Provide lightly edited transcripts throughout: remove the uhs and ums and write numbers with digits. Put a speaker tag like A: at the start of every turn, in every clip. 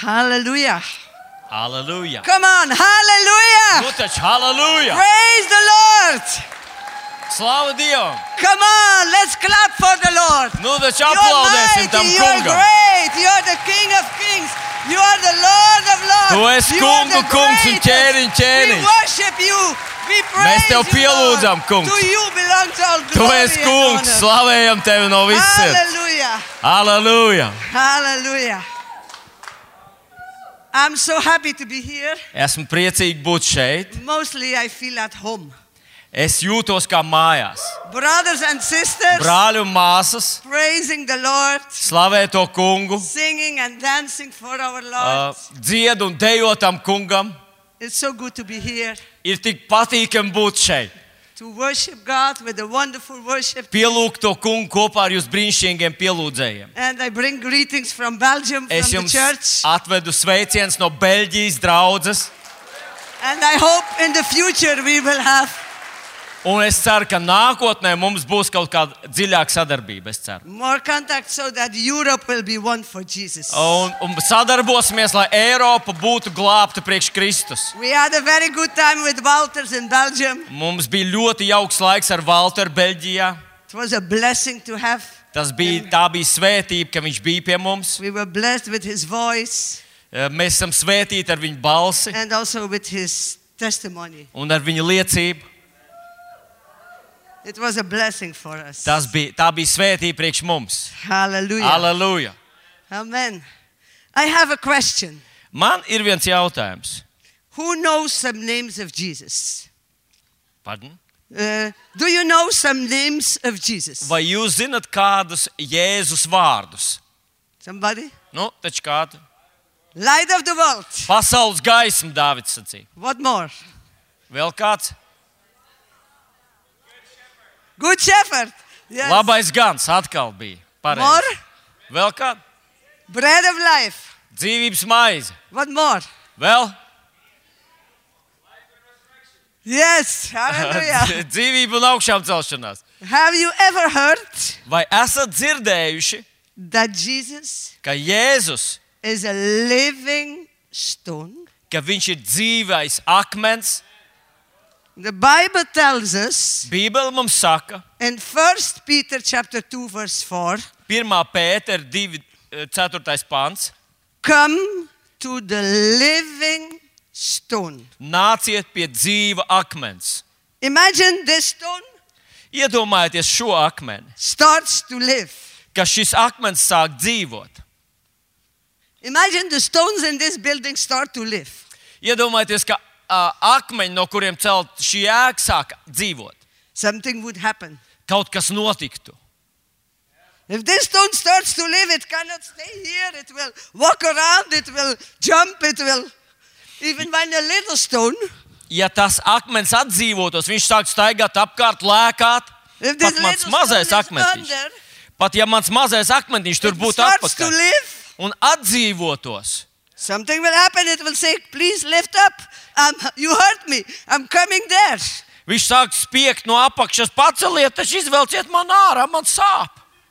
A: Hallelujah.
B: Halleluja.
A: Come on, hallelujah.
B: Nu taču halleluja.
A: Praise the Lord.
B: Slavu Dievam.
A: Come on, let's clap for the Lord.
B: Nu taču
A: You're
B: aplaudēsim tam
A: mighty, you're
B: kungam.
A: great, you're the King of Kings, you are the Lord of Lords.
B: Tu esi
A: You are
B: kungu
A: the
B: kungs un
A: greatest.
B: ķēniņ
A: We
B: ķēniņš.
A: worship you, we praise
B: tev
A: you,
B: pielūdzam,
A: Lord.
B: kungs.
A: To you belongs all
B: Tu
A: glory
B: esi
A: and
B: kungs,
A: honor.
B: slavējam tevi no visas sirds.
A: Hallelujah,
B: Halleluja.
A: hallelujah. I'm so happy to be here.
B: Esmu priecīgi būt šeit.
A: Mostly I feel at home.
B: Es jūtos kā mājās.
A: Brothers and sisters,
B: Brāļi un māsas,
A: praising the Lord,
B: slavē to kungu,
A: singing and dancing for our Lord.
B: dzied un dejotam kungam.
A: It's so good to be here,
B: Ir tik patīkami būt šeit.
A: to worship God with a wonderful worship.
B: Pielūgt to kungu kopā ar jūsu brīnišķīgiem pielūdzējiem.
A: And I bring greetings from Belgium, from
B: Es
A: the
B: jums
A: church.
B: atvedu sveicienus no Beļģijas draudzes.
A: And I hope in the future we will have
B: Un es ceru, ka nākotnē mums būs kaut kāda dziļāka sadarbība. Es ceru.
A: more contact so that Europe will be one for Jesus.
B: Un sadarbosimies, lai Eiropa būtu glābta priekš Kristus.
A: We had a very good time with Walters in Belgium.
B: Mums bija ļoti jauks laiks ar Valteru Beļģijā.
A: It was a blessing to have.
B: Tā bija svētība, ka viņš bija pie mums.
A: We were blessed with his voice
B: Mēs esam svētīti ar viņu balsi
A: and also with his testimony.
B: un ar viņu liecību.
A: It was a blessing for us.
B: Tā bija svētība priekš mums.
A: Hallelujah.
B: Halleluja!
A: Amen. I have a question.
B: Man ir viens jautājums.
A: Who knows some names of Jesus?
B: Pardon?
A: Do you know some names of Jesus?
B: Vai jūs zinat kādus Jēzus vārdus?
A: Somebody?
B: Nu, taču kādu.
A: Light of the world.
B: Pasaules gaisma, Dāvids sacīja.
A: What more?
B: Vēl kāds?
A: Good shepherd. Yes.
B: Labais gans atkal bija.
A: More?
B: Pareizi. Vēl kāds?
A: Bread of life.
B: Dzīvības maize.
A: What more?
B: Vēl?
A: Yes. Hallelujah.
B: Dzīvība un augšām celšanās.
A: Have you ever heard
B: Vai esat dzirdējuši,
A: that Jesus
B: ka Jēzus,
A: is a living stone?
B: ka viņš ir dzīvais akmens?
A: The Bible tells us
B: Bībele mums saka,
A: in 1 Peter chapter 2 verse 4,
B: 1. Pētera 2.4. pants.
A: come to the living stone.
B: Nāciet pie dzīva akmens.
A: Imagine this stone
B: Iedomājieties šo akmeni,
A: starts to live.
B: ka šis akmens sāk dzīvot.
A: Imagine the stones in this building start to live.
B: Iedomājieties, ka akmeņi, no kuriem celt šī ēka, sāk dzīvot.
A: Something would happen.
B: Kaut kas notiktu.
A: If this stone starts to live, it cannot stay here. It will walk around, it will jump, it will... Even when a little stone,
B: Ja tas akmens atdzīvotos, viņš sāk staigāt apkārt, lēkāt.
A: if
B: Pat
A: this
B: mans
A: little
B: mazais
A: stone is
B: akmentiņš.
A: under,
B: Pat ja mans mazais akmentiņš tur
A: it
B: būtu
A: starts to
B: atpakaļ
A: live,
B: un atdzīvotos,
A: something will happen. It will say, please lift up. You hurt me. I'm coming there.
B: viņš sāk spiegt no apakšas, paceliet, taču izvelciet man ārā, man sāp.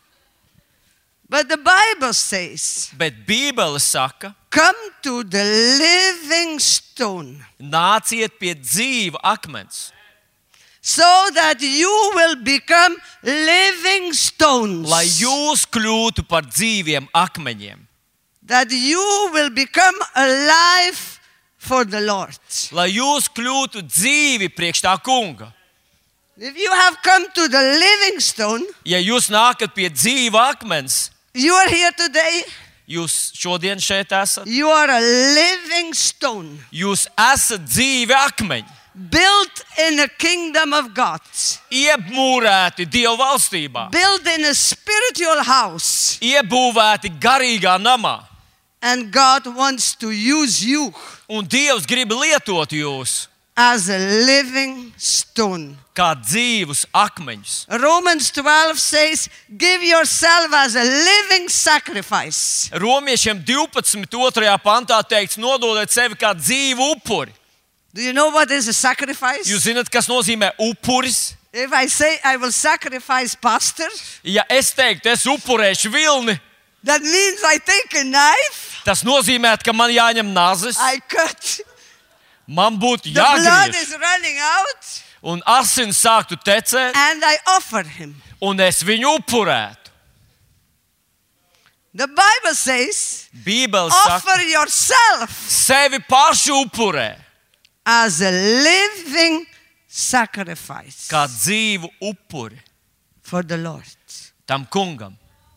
A: But the Bible says,
B: Bet Bībele saka,
A: come to the living stone
B: nāciet pie dzīva akmens,
A: so that you will become living stones.
B: lai jūs kļūtu par dzīviem akmeņiem,
A: That you will become alive for the Lord.
B: lai jūs kļūtu dzīvi priekš tā kunga.
A: If you have come to the living stone,
B: Ja jūs nākat pie dzīva akmens,
A: you are here today,
B: jūs šodien šeit esat,
A: you are a living stone.
B: jūs esat dzīvi akmeņi,
A: Built in a kingdom of God.
B: iebūvēti Dieva valstībā,
A: Built in a spiritual house.
B: iebūvēti garīgā namā.
A: And God wants to use you
B: Un Dievs grib lietot jūs
A: as a living stone.
B: kā dzīvus akmeņus.
A: Romans 12 says, give yourself as a living sacrifice.
B: Romiešiem 12.2. pantā teikts, nododiet sevi kā dzīvu upuri.
A: Do you know what is a sacrifice?
B: Jūs zināt, kas nozīmē upuris?
A: If I say I will sacrifice pastor,
B: Ja es teiktu, es upurēšu vilni,
A: that means I take a knife
B: Tas nozīmē, ka man jāņem nazis,
A: I cut.
B: man būtu
A: The blood
B: jāgriež,
A: is running out,
B: un asins sāktu tecēt,
A: and I offer him.
B: un es viņu upurētu.
A: The Bible says,
B: Bībele saka,
A: offer yourself
B: sevi pašu upurē,
A: as a living sacrifice
B: kā dzīvu upuri
A: for the Lord.
B: tam kungam.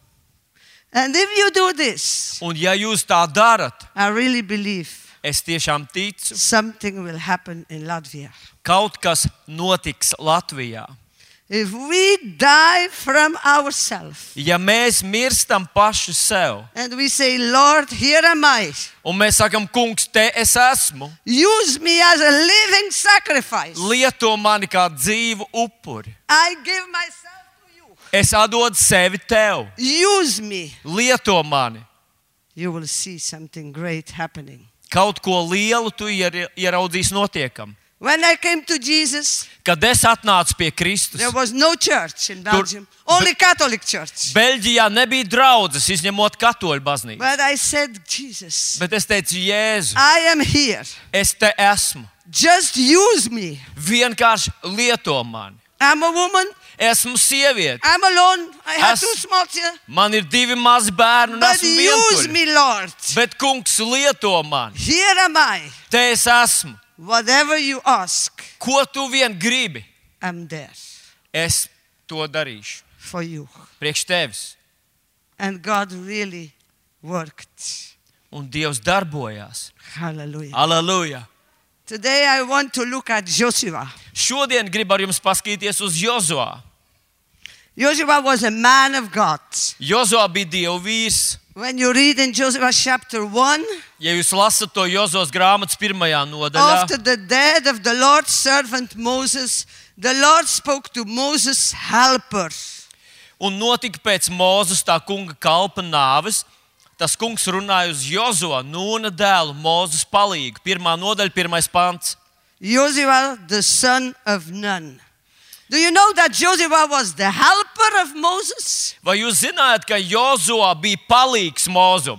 A: And if you do this,
B: Un ja jūs tā darat,
A: I really believe
B: es tiešām ticu,
A: something will happen in Latvia.
B: kaut kas notiks Latvijā.
A: If we die from ourselves
B: Ja mēs mirstam paši sev,
A: and we say, Lord, here am I.
B: un mēs sakam, kungs, te es esmu,
A: Use me as a living sacrifice.
B: lieto mani kā dzīvu upuri.
A: I give myself to you.
B: Es atdodu sevi tev,
A: Use me.
B: lieto mani.
A: You will see something great happening.
B: Kaut ko lielu tu ieraudzīs notiekam.
A: When I came to Jesus,
B: Kad es atnācu pie Kristus,
A: there was no church in Belgium, only Catholic church.
B: Beļģijā nebija draudzes, izņemot katoļu baznīcu.
A: But I said, Jesus,
B: Bet es teicu, Jēzu,
A: I am here.
B: es te esmu.
A: Just use me.
B: Vienkārši lieto mani.
A: I'm a woman.
B: Esmu sieviete.
A: I'm alone. I have
B: Es-
A: 2 small children.
B: Man ir 2 mazi bērni un
A: But
B: esmu
A: use
B: vientuļa.
A: me, Lord.
B: Bet kungs lieto mani.
A: Here am I.
B: Te es esmu.
A: Whatever you ask,
B: Ko tu vien gribi,
A: I'm there
B: es to darīšu.
A: for you.
B: Priekš tevis.
A: And God really worked.
B: Un Dievs darbojās.
A: Hallelujah.
B: Aleluja.
A: Today I want to look at Joshua.
B: Šodien gribu ar jums paskatīties uz Jozuā.
A: Joshua was a man of God.
B: Jozuā bija Dieva vīrs.
A: When you read in Joshua chapter 1,
B: Ja jūs lasat to Jozos grāmatas 1. nodaļā,
A: after the death of the Lord's servant Moses, the Lord spoke to Moses' helper.
B: un notika pēc Mūzes tā kunga kalpa nāves, tas kungs runāja uz Jozuā, Nūna dēlu, Mūzes palīgu. 1. nodaļa, 1. pants.
A: Joshua, the son of Nun. Do you know that Joshua was the helper of Moses?
B: Vai jūs zināt, ka Jozuā bija palīgs Mūzum?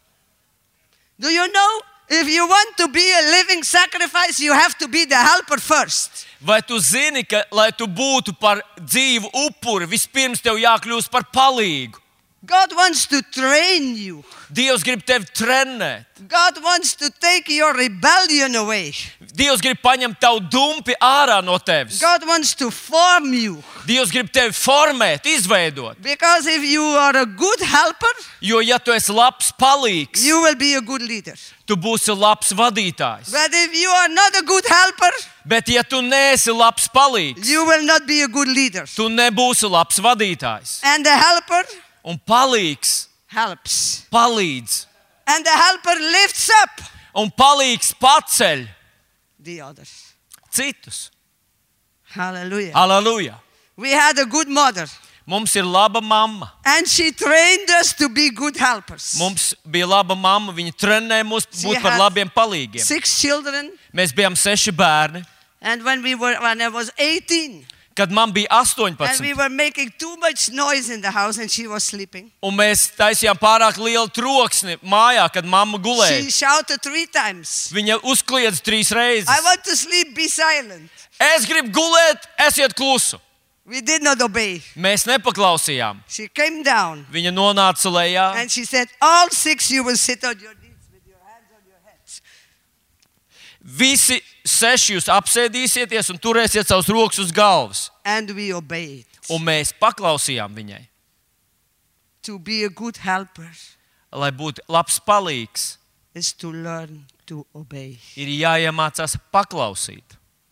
A: Do you know if you want to be a living sacrifice, you have to be the helper first?
B: Vai tu zini, ka, lai tu būtu par dzīvu upuri, vispirms tev jākļūst par palīgu?
A: God wants to train you.
B: Dievs grib tevi trenēt.
A: God wants to take your rebellion away.
B: Dievs grib paņemt tavu dumpi ārā no tevis.
A: God wants to form you.
B: Dievs grib tevi formēt, izveidot.
A: Because if you are a good helper,
B: Jo, ja tu esi labs palīgs,
A: you will be a good leader.
B: tu būsi labs vadītājs.
A: But if you are not a good helper,
B: Bet, ja tu neesi labs palīgs,
A: you will not be a good leader.
B: tu nebūsi labs vadītājs.
A: And the helper
B: Un palīgs
A: helps.
B: palīdz.
A: And the helper lifts up
B: Un palīgs paceļ
A: the others.
B: citus.
A: Hallelujah.
B: Aleluja!
A: We had a good mother,
B: Mums ir laba mamma.
A: and she trained us to be good helpers.
B: Mums bija laba mamma, viņa trenēja mūs
A: She
B: būt par
A: had
B: labiem palīgiem.
A: 6 children,
B: Mēs bijām 6 bērni.
A: and when I was 18,
B: Kad man bija
A: and
B: 18,
A: we were making too much noise in the house, and she was sleeping.
B: un mēs taisījām pārāk lielu troksni mājā, kad mamma
A: She
B: gulēja.
A: shouted 3 times,
B: Viņa uzkliedza 3 reizes.
A: I want to sleep, be silent.
B: Es gribu gulēt, esiet klusu.
A: We did not obey.
B: Mēs nepaklausījām.
A: She came down,
B: Viņa nonāca lejā.
A: and she said, all 6 you will sit on your knees with your hands on your heads.
B: Visi 6 jūs apsēdīsieties un turēsiet savus rokas uz galvas.
A: And we obeyed.
B: Un mēs paklausījām viņai.
A: To be a good helper
B: Lai būtu labs palīgs,
A: is to learn to obey.
B: ir jāiemācās paklausīt.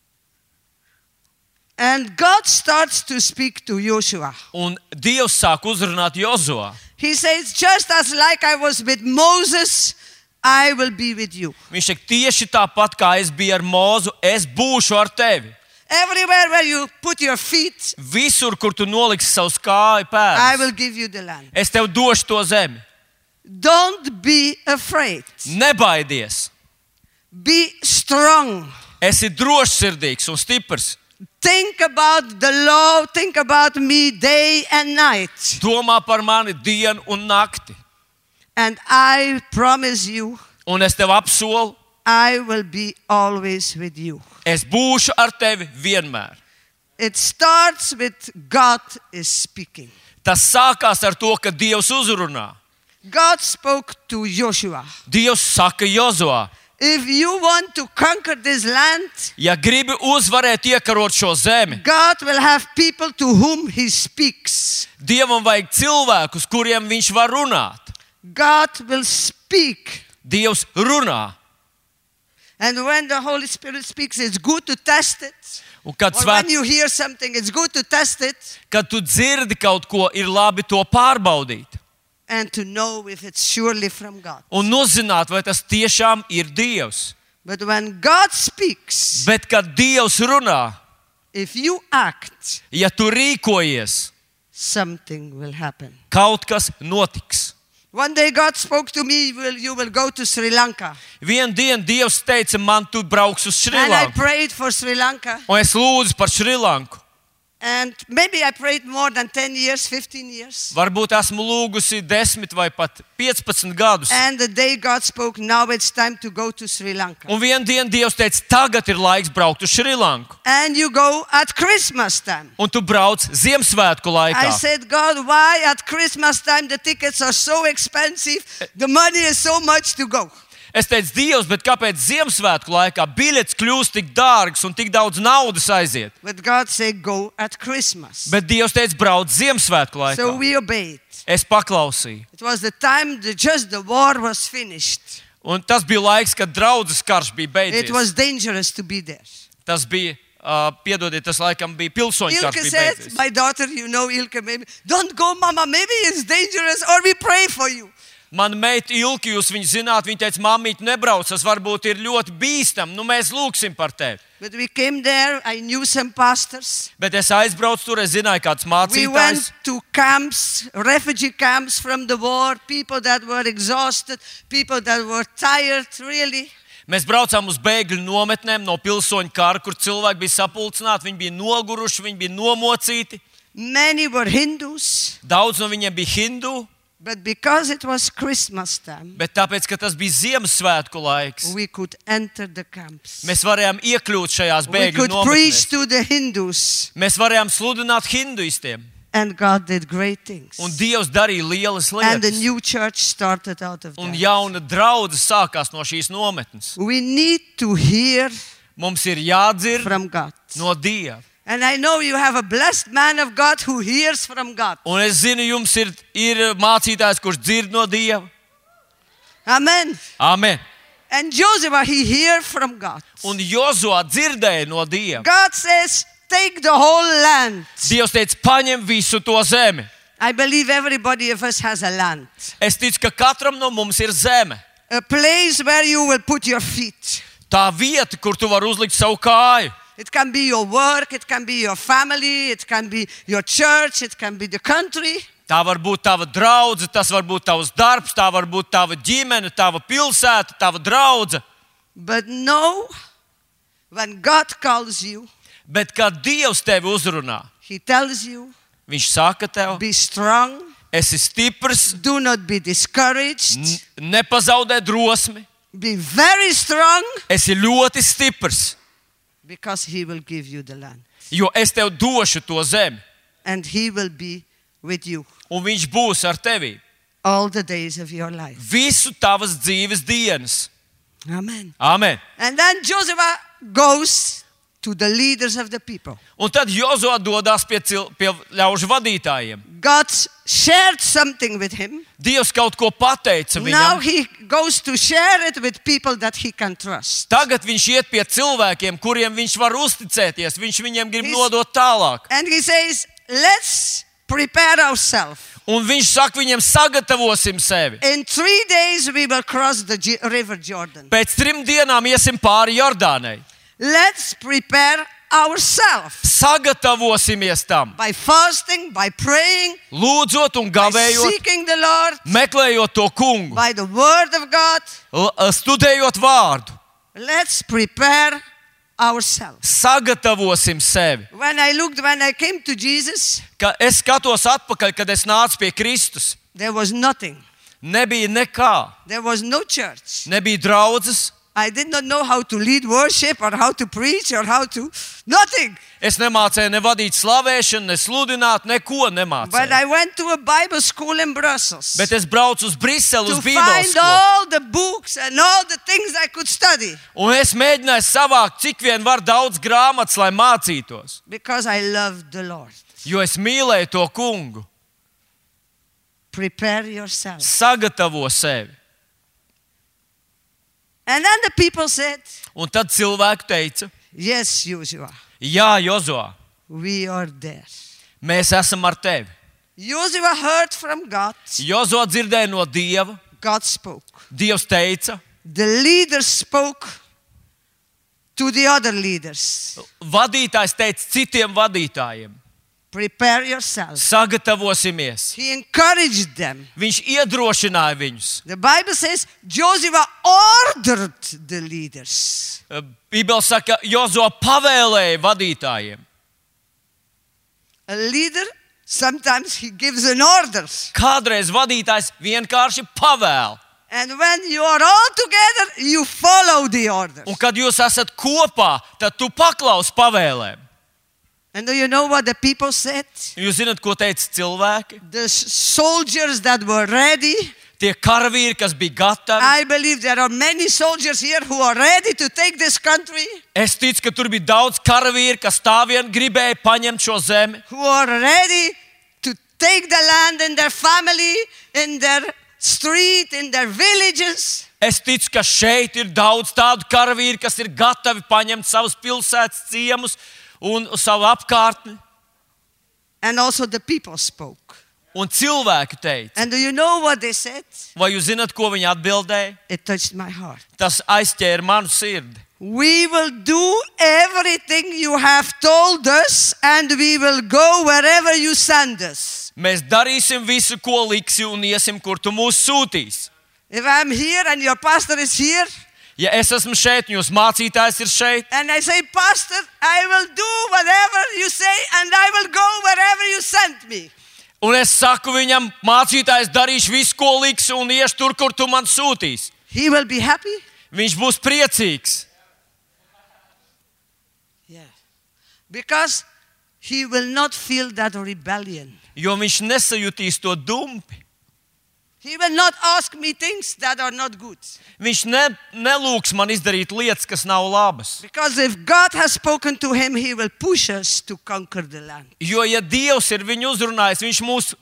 A: And God starts to speak to Joshua.
B: Un Dievs sāk uzrunāt Jozuā.
A: He says, just as like I was with Moses, I will be with you.
B: Viņš saka, tieši tāpat kā es biju ar Mūzu, es būšu ar tevi.
A: Everywhere where you put your feet,
B: Visur, kur tu noliksi savus kāju
A: I
B: pēdus,
A: will give you the land.
B: es tev došu to zemi.
A: Don't be afraid.
B: Nebaidies.
A: Be strong.
B: Esi drošsirdīgs un stiprs.
A: Think about the law. Think about me day and night.
B: Domā par mani dienu un nakti.
A: And I promise you,
B: Un es tev apsolu,
A: I will be always with you.
B: es būšu ar tevi vienmēr.
A: It starts with God is speaking.
B: Tas sākās ar to, ka Dievs uzrunā.
A: God spoke to Joshua.
B: Dievs saka Jozuā,
A: If you want to conquer this land,
B: ja gribi uzvarēt iekarot šo zemi,
A: God will have people to whom he speaks.
B: Dievam vajag cilvēkus, kuriem viņš var runāt.
A: God will speak.
B: Dievs runā.
A: And when the Holy Spirit speaks, it's good to test it.
B: Un kad,
A: Or when you hear something, it's good to test it
B: kad tu dzirdi kaut ko, ir labi to pārbaudīt.
A: and to know if it's surely from God.
B: Un uzzināt, vai tas tiešām ir Dievs.
A: But when God speaks,
B: Bet, kad Dievs runā,
A: if you act,
B: ja tu rīkojies,
A: something will happen.
B: kaut kas notiks.
A: One day God spoke to me, you will go to Sri Lanka.
B: Vienu dienu Dievs teica man, tu brauks uz
A: And I
B: Šrilanku.
A: prayed for Sri Lanka.
B: Un es lūdzu par Šrilanku.
A: And maybe I prayed more than 10 years, 15 years.
B: Varbūt esmu lūgusi 10 vai pat 15 gadus.
A: And the day God spoke, now it's time to go to Sri Lanka.
B: Un vienu dienu Dievs teica, tagad ir laiks braukt uz Šrilanku.
A: And you go at Christmas time.
B: Un tu brauc Ziemassvētku
A: I
B: laikā.
A: said, God, why at Christmas time the tickets are so expensive? The money is so much to go.
B: Es teicu, Dievs, bet kāpēc Ziemassvētku laikā biļets kļūst tik dārgs un tik daudz naudas aiziet?
A: But God said, go at Christmas.
B: Bet Dievs teica, brauc Ziemassvētku laikā.
A: So we obeyed.
B: Es paklausīju.
A: It was the time just the war was finished.
B: Un tas bija laiks, kad draudzes karš bija
A: It
B: beidzies.
A: was dangerous to be there.
B: Tas bija, piedodiet, tas laikam bija pilsoņu karš
A: Ilke
B: bija
A: said,
B: beidzies.
A: my daughter, you know, Ilke, maybe, don't go, Mama, maybe it's dangerous, or we pray for you.
B: Mana meita Ilka, jūs viņu zināt, viņa teica, mammīt, nebrauc, tas varbūt ir ļoti bīstam, nu mēs lūgsim par tevi.
A: But we came there, I knew some pastors.
B: Bet es aizbraucu tur, es zināju kāds
A: We went
B: mācītājs.
A: to camps, refugee camps from the war, people that were exhausted, people that were tired, really.
B: Mēs braucām uz bēgļu nometnēm no pilsoņu kara, kur cilvēki bija sapulcināti, viņi bija noguruši, viņi bija nomocīti.
A: Many were Hindus,
B: Daudz no viņiem bija hindu,
A: but because it was Christmas time,
B: bet tāpēc, ka tas bija Ziemassvētku laiks,
A: we could enter the camps.
B: mēs varējām iekļūt šajās
A: We
B: bēgļu
A: could preach
B: nometnēs.
A: to the Hindus,
B: Mēs varējām sludināt hinduistiem.
A: and God did great things.
B: Un Dievs darīja lielas
A: And the
B: lietas.
A: new church started out of
B: Un
A: that.
B: jauna draudze sākās no šīs nometnes.
A: We need to hear
B: Mums ir jādzird
A: from God.
B: no Dieva.
A: And I know you have a blessed man of God who hears from God.
B: Un es zinu, jums ir mācītājs, kurš dzird no Dieva.
A: Amen.
B: Amen.
A: And Joshua, he heard from God.
B: Un Jozuā dzirdēja no Dieva.
A: God says, take the whole land.
B: Dievs teica, paņem visu to zemi.
A: I believe everybody of us has a land.
B: Es ticu, ka katram no mums ir zeme.
A: A place where you will put your feet.
B: Tā vieta, kur tu vari uzlikt savu kāju.
A: It can be your work, it can be your family, it can be your church, it can be the country.
B: Tā var būt tava draudze, tas var būt tavs darbs, tā var būt tava ģimene, tava pilsēta, tava draudze.
A: But no, when God calls you,
B: Bet, kad Dievs tevi uzrunā,
A: he tells you,
B: Viņš saka tev,
A: be strong,
B: esi stiprs,
A: do not be discouraged,
B: nepazaudē drosmi,
A: be very strong,
B: esi ļoti stiprs,
A: because he will give you the land.
B: jo es tev došu to zemi,
A: And he will be with you
B: un Viņš būs ar tevi
A: all the days of your life.
B: visu tavas dzīves dienas.
A: Amen.
B: Amen.
A: And then Joshua goes to the leaders of the people.
B: Un tad Jozuā dodas pie ļaužu vadītājiem.
A: God shared something with him.
B: Dievs kaut ko pateica
A: Now
B: viņam.
A: he goes to share it with people that he can trust.
B: Tagad viņš iet pie cilvēkiem, kuriem viņš var uzticēties. Viņš viņiem grib
A: He's-
B: nodot tālāk.
A: And he says, let's prepare ourselves.
B: Un viņš saka viņiem, sagatavosim sevi.
A: In 3 days we will cross the river Jordan.
B: Pēc 3 dienām iesim pāri Jordānai.
A: Let's prepare ourselves
B: Sagatavosimies tam.
A: by fasting, by praying,
B: Lūdzot un
A: by
B: gavējot,
A: seeking the Lord,
B: meklējot to kungu,
A: by the word of God.
B: studējot vārdu.
A: Let's prepare ourselves.
B: Sagatavosim sevi.
A: When I came to Jesus,
B: Ka es skatos atpakaļ, kad es nācu pie Kristus.
A: there was nothing.
B: Nebija nekā.
A: There was no church.
B: Nebija draudzes.
A: I did not know how to lead worship or how to preach or how to... Nothing.
B: Es nemācēju ne vadīt slavēšanu, ne sludināt, neko
A: But
B: nemācēju.
A: I went to a Bible school in Brussels
B: Bet es braucu uz Briseli,
A: to
B: uz Bībeles
A: find
B: skolu.
A: all the books and all the things I could study
B: Un es mēģināju savākt, cik vien var daudz grāmatas, lai mācītos.
A: because I loved the Lord.
B: Jo es mīlēju to kungu.
A: Prepare yourself.
B: Sagatavo sevi.
A: And then the people said,
B: Un tad cilvēki teica,
A: yes, Joshua,
B: jā, Jozo,
A: we are there.
B: mēs esam ar tevi.
A: Joshua heard from God.
B: Jozo dzirdēja no Dieva.
A: God spoke.
B: Dievs teica,
A: The leaders spoke to the other leaders.
B: vadītājs teica citiem vadītājiem,
A: Prepare yourself.
B: sagatavosimies.
A: He encouraged them.
B: Viņš iedrošināja viņus.
A: The Bible says Joshua ordered the leaders.
B: Bībele saka, Jozo pavēlēja vadītājiem.
A: A leader, sometimes he gives an order.
B: Kādreiz vadītājs vienkārši pavēl.
A: And when you are all together, you follow the orders.
B: Un kad jūs esat kopā, tad tu paklaus pavēlēm.
A: And do you know what the people said?
B: Jūs zināt, ko teica cilvēki?
A: The soldiers that were ready.
B: Tie karavīri, kas bija gatavi.
A: I believe there are many soldiers here who are ready to take this country.
B: Es ticu, ka tur bija daudz karavīri, kas tā vien gribēja paņemt šo zemi.
A: Who are ready to take the land in their family, in their street, in their villages.
B: Es ticu, ka šeit ir daudz tādu karavīru, kas ir gatavi paņemt savus pilsētas ciemus un savu apkārtni.
A: And also the people spoke.
B: Un cilvēki teica,
A: And do you know what they said?
B: vai jūs zināt, ko viņi atbildēja?
A: It touched my heart.
B: Tas aizķēra manu sirdi.
A: We will do everything you have told us, and we will go wherever you send us.
B: Mēs darīsim visu, ko liksi un iesim, kur tu mūs sūtīs.
A: If I'm here and your pastor is here,
B: Ja es esmu šeit un jūs mācītājs ir šeit,
A: and I say, Pastor, I will do whatever you say, and I will go wherever you send me.
B: un es saku viņam, mācītājs, darīšu visu, ko liksi un iešu tur, kur tu man sūtīs,
A: He will be happy.
B: viņš būs priecīgs.
A: Yeah. Because he will not feel that rebellion.
B: Jo viņš nesajutīs to dumpi.
A: He will not ask me things that are not good.
B: Viņš nelūgs man izdarīt lietas, kas nav labas.
A: Because if God has spoken to him, he will push us to conquer the land.
B: Jo, ja Dievs ir viņu uzrunājis, viņš mūs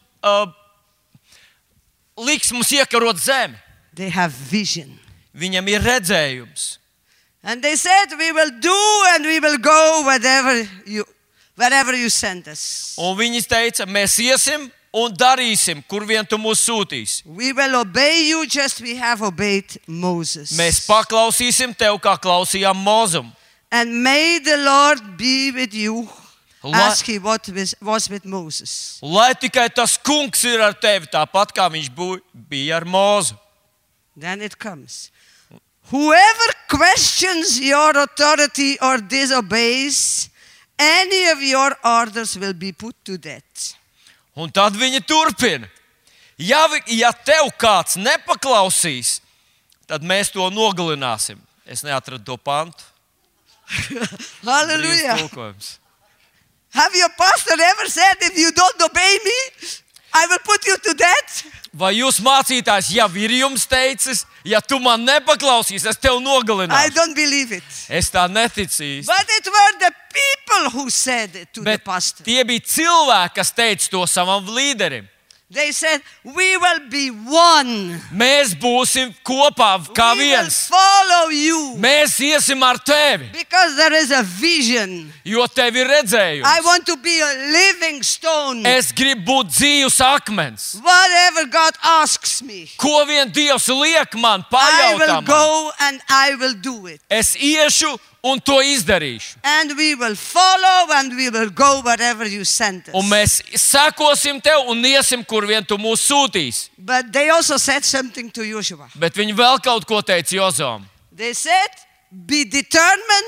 B: liks mums iekarot zemi.
A: They have vision.
B: Viņam ir redzējums.
A: And they said, we will do and we will go wherever you send us.
B: Un viņi teica, mēs iesim un darīsim, kur vien tu mūs sūtīs.
A: We will obey you just we have obeyed Moses.
B: Mēs paklausīsim tev, kā klausījām Mozum.
A: And may the Lord be with you as he was with Moses.
B: Lai tikai tas kungs ir ar tevi, tāpat kā viņš bija ar Mozu.
A: Then it comes. Whoever questions your authority or disobeys any of your orders will be put to death.
B: Un tad viņi turpina. Ja tev kāds nepaklausīs, tad mēs to nogalināsim. Es neatradu to pantu.
A: Hallelujah.
B: Brīvs tulkojums.
A: Have your pastor ever said, if you don't obey me, I will put you to death?
B: Vai jūs mācītājs jau ir jums teicis, ja tu man nepaklausīs, es tev
A: I
B: nogalināšu?
A: don't believe it.
B: Es tā neticīju.
A: But it were the people who said it to the
B: Bet
A: pastor.
B: tie bija cilvēki, kas teica to savam līderim.
A: They said, we will be one.
B: Mēs būsim kopā kā
A: We will
B: viens.
A: follow you.
B: Mēs iesim ar tevi,
A: Because there is a vision.
B: jo tev ir
A: I
B: redzējums.
A: want to be a living stone.
B: Es gribu būt dzīvs akmens.
A: Whatever God asks me,
B: Ko vien Dievs liek man,
A: I
B: pajautā
A: will
B: man.
A: go and I will do it.
B: Es iešu un to izdarīšu.
A: And we will follow and we will go wherever you send us.
B: Un mēs sekosim tev un iesim, kur vien tu mūs sūtīs.
A: But they also said something to Joshua.
B: Bet viņi vēl kaut ko teica Jozom.
A: They said, be determined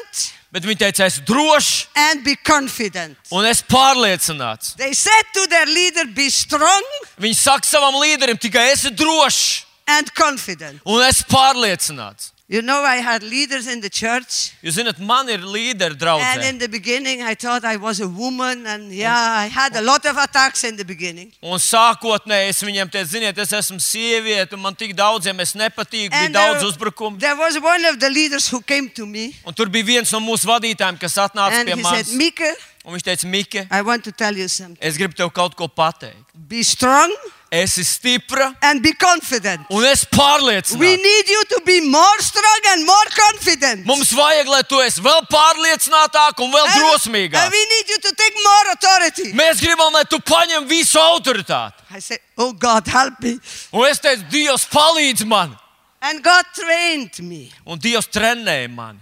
B: Bet viņi teica, es drošs
A: and be confident.
B: un es pārliecināts.
A: They said to their leader, be strong
B: Viņi saka savam līderim, tikai esi drošs
A: and confident.
B: un es pārliecināts.
A: You know, I had leaders in the church.
B: Jūs zināt, man ir līderi
A: And
B: draudzē.
A: in the beginning, I thought I was a woman. And yeah, I had a lot of attacks in the beginning.
B: Un sākotnēji es viņiem teicu, ziniet, es esmu sieviete, un man tik daudziem es nepatīku, bija
A: And
B: daudz uzbrukumu.
A: there was one of the leaders who came to me.
B: Un tur bija viens no mūsu vadītājiem, kas atnāca
A: And
B: pie
A: he
B: manis.
A: said, Mika,
B: Un viņš teica, Mike,
A: I want to tell you something.
B: es gribu tev kaut ko pateikt.
A: Be strong
B: Esi stipra
A: and be confident.
B: un es
A: We
B: pārliecināts.
A: need you to be more strong and more confident.
B: Mums vajag, lai tu esi vēl pārliecinātāk un vēl
A: And
B: drosmīgāk.
A: we need you to take more authority.
B: Mēs gribam, lai tu paņem visu autoritāti.
A: I said, oh God, help me.
B: Un es teicu, Dievs palīdz man.
A: And God trained me.
B: Un Dievs trenēja mani.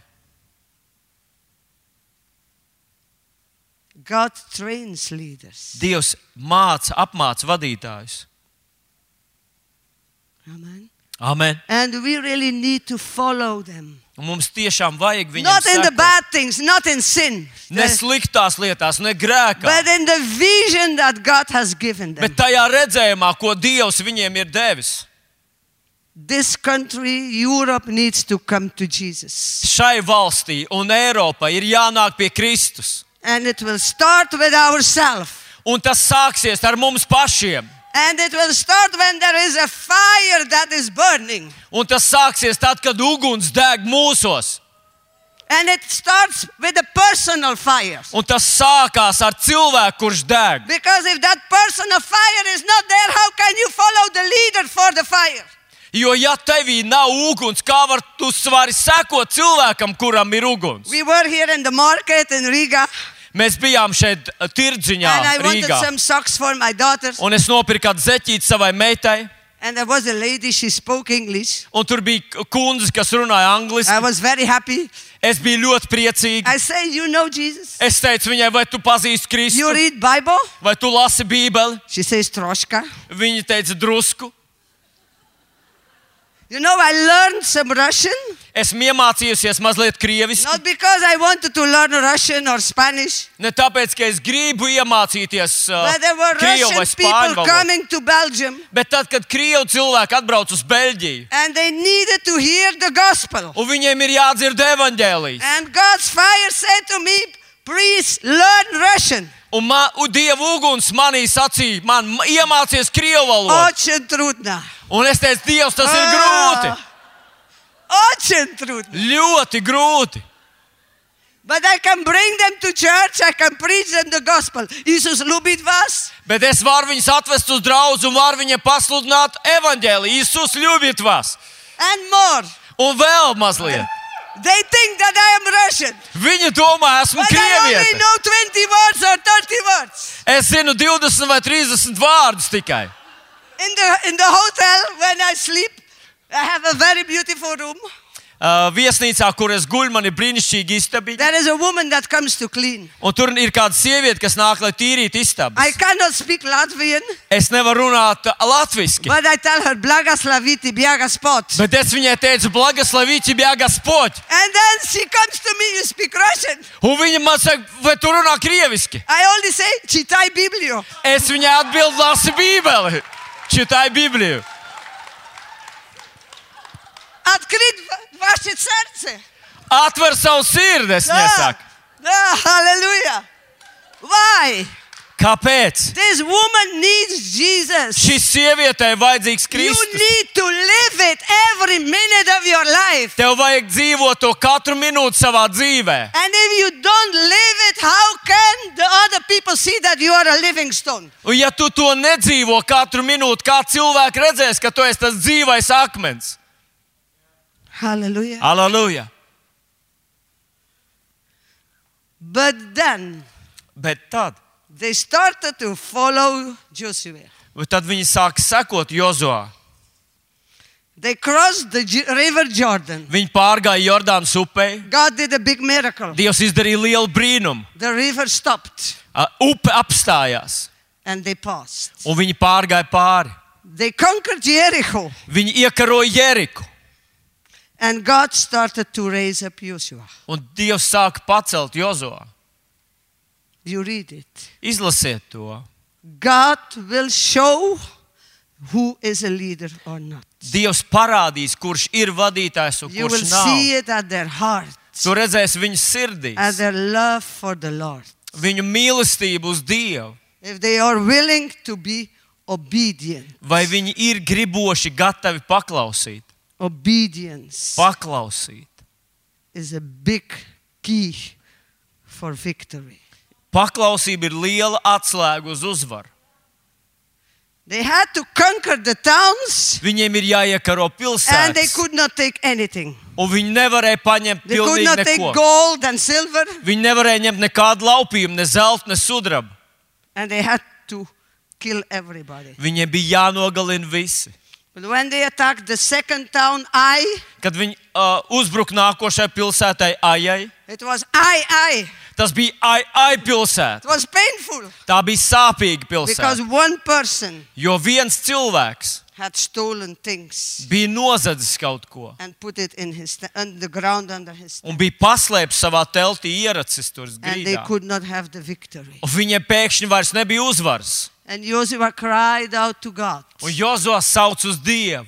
A: God trains leaders.
B: Dievs apmāca vadītājus.
A: Amen.
B: Amen.
A: And we really need to follow them.
B: Un mums tiešām vajag viņiem
A: Not in the
B: sekot.
A: bad things, not in sin,
B: Ne sliktās lietās, ne grēkā.
A: but in the vision that God has given them.
B: Bet tajā redzējumā, ko Dievs viņiem ir devis.
A: This country, Europe, needs to come to Jesus.
B: Šai valstī un Eiropai ir jānāk pie Kristus.
A: And it will start with ourselves.
B: Un tas sāksies ar mums pašiem.
A: And it will start when there is a fire that is burning.
B: Un tas sāksies tad, kad uguns deg mūsos.
A: And it starts with a personal fire.
B: Un tas sākās ar cilvēku, kurš deg.
A: Because if that personal fire is not there, how can you follow the leader for the fire?
B: Jo ja tevī nav uguns, kā var tu vari sekot cilvēkam, kuram ir uguns?
A: We were here in the market in Riga.
B: Mēs bijām šeit tirdziņā
A: And I wanted
B: Rīgā.
A: some socks for my daughter.
B: Un es nopirku kādu zeķīti savai meitai.
A: And there was a lady, she spoke English.
B: Un tur bija kundze, kas runāja angliski.
A: I was very happy.
B: Es biju ļoti priecīga.
A: I say, you know Jesus?
B: Es teicu viņai, vai tu pazīsti Kristu?
A: You read Bible?
B: Vai tu lasi Bībeli?
A: She says, Troshka.
B: Viņa teica drusku.
A: You know, I learned some Russian.
B: Esmu iemācījusies mazliet krieviski.
A: Not because I wanted to learn Russian or Spanish.
B: Ne tāpēc, ka es gribu iemācīties
A: But there were
B: krievu vai
A: Russian
B: spāņu
A: people
B: valodu.
A: coming to Belgium.
B: Bet tad, kad krievu cilvēki atbrauc uz Beļģiju,
A: And they needed to hear the gospel.
B: un viņiem ir jādzird evaņģēlijs,
A: And God's fire said to me, please learn Russian.
B: un Dieva uguns manī sacīja, man iemācies krievu valodu.
A: Очень трудно.
B: Un es teicu, Dievs, tas ir grūti.
A: Очень трудно.
B: Ļoti grūti.
A: But I can bring them to church. I can preach them the gospel. Isus любит вас.
B: Bet es varu viņus atvest uz draugu un varu viņiem pasludināt evaņģēliju. Isus ļubit vas.
A: And more.
B: Un vēl mazliet.
A: They think that I am Russian.
B: Viņi domā, esmu
A: But I only
B: krieviete.
A: know 20 words or 30 words.
B: Es zinu 20 vai 30 vārdus tikai.
A: In the hotel, when I sleep, I have a very beautiful room.
B: Viesnīcā, kur es guļu, man ir brīnišķīga istabiņa.
A: There is a woman that comes to clean.
B: Un tur ir kāda sieviete, kas nāk, lai tīrītu
A: I
B: istabas.
A: cannot speak Latvian,
B: Es nevaru runāt latviski.
A: but I tell her, Blagoslaviti, bjaga spot.
B: Bet es viņai teicu, Blagoslavīti, bjaga spoķi.
A: And then she comes to me, you speak Russian.
B: Un viņa man saka, vai tu runā krieviski?
A: I only say, Chitai Biblio.
B: Es viņai atbildu, lasi Bībeli. Čitai Bibliju.
A: Открыть ваше сердце.
B: Atver savu sirdi, es nesaku.
A: Hallelujah. Why?
B: Kāpēc?
A: This woman needs Jesus.
B: Šis sievietei vajadzīgs
A: You
B: Kristus.
A: need to live it every minute of your life.
B: Tev vajag dzīvot to katru minūti savā dzīvē.
A: And if you don't live it, how can the other people see that you are a living stone?
B: Un ja tu to nedzīvo katru minūti, kā cilvēki redzēs, ka tu esi tas dzīvais akmens?
A: Hallelujah.
B: Aleluja!
A: But then
B: Bet tad
A: they started to follow Joshua.
B: tad viņi sāka sekot Jozuā.
A: They crossed the river Jordan.
B: Viņi pārgāja Jordānas upei.
A: God did a big miracle.
B: Dievs izdarīja lielu brīnumu.
A: The river stopped
B: Upe apstājās,
A: and they passed.
B: un viņi pārgāja pāri.
A: They conquered Jericho.
B: Viņi iekaroja Jeriku.
A: And God started to raise up Joshua.
B: Un Dievs sāka pacelt Jozo.
A: You read it.
B: Izlasiet to.
A: God will show who is a leader or not.
B: Dievs parādīs, kurš ir vadītājs un
A: You will
B: kurš nav.
A: see it at their heart,
B: Tu redzēsi viņu
A: at
B: sirdīs,
A: their love for the Lord.
B: viņu mīlestību uz Dievu.
A: If they are willing to be obedient.
B: Vai viņi ir griboši, gatavi paklausīt?
A: Obedience
B: Paklausīt.
A: is a big key for victory.
B: Paklausība ir liela atslēga uz uzvaru.
A: They had to conquer the towns
B: Viņiem ir jāiekaro
A: and they
B: pilsētas,
A: could not take anything.
B: un viņi nevarēja paņemt
A: They could
B: pilnīgi
A: not take
B: neko.
A: gold and silver,
B: Viņi nevarēja ņemt nekādu laupījumu, ne zelta, ne sudraba.
A: and they had to kill everybody.
B: Viņiem bija jānogalina visi.
A: But when they attacked the second town, Ai,
B: Kad viņi uzbruka nākošai pilsētai Ajai,
A: it was Ai.
B: tas bija Ai pilsēta.
A: It was painful
B: Tā bija sāpīga
A: because
B: pilsēta,
A: one person
B: jo viens cilvēks
A: had stolen things
B: bija nozadzis kaut ko
A: and put it on the ground under his
B: un
A: tent.
B: bija paslēpts savā teltī ieracis tur
A: And they
B: grīdā.
A: could not have the victory.
B: Un viņiem pēkšņi vairs nebija uzvaras.
A: And Joshua cried out to God.
B: Un Jozo sauc uz Dievu,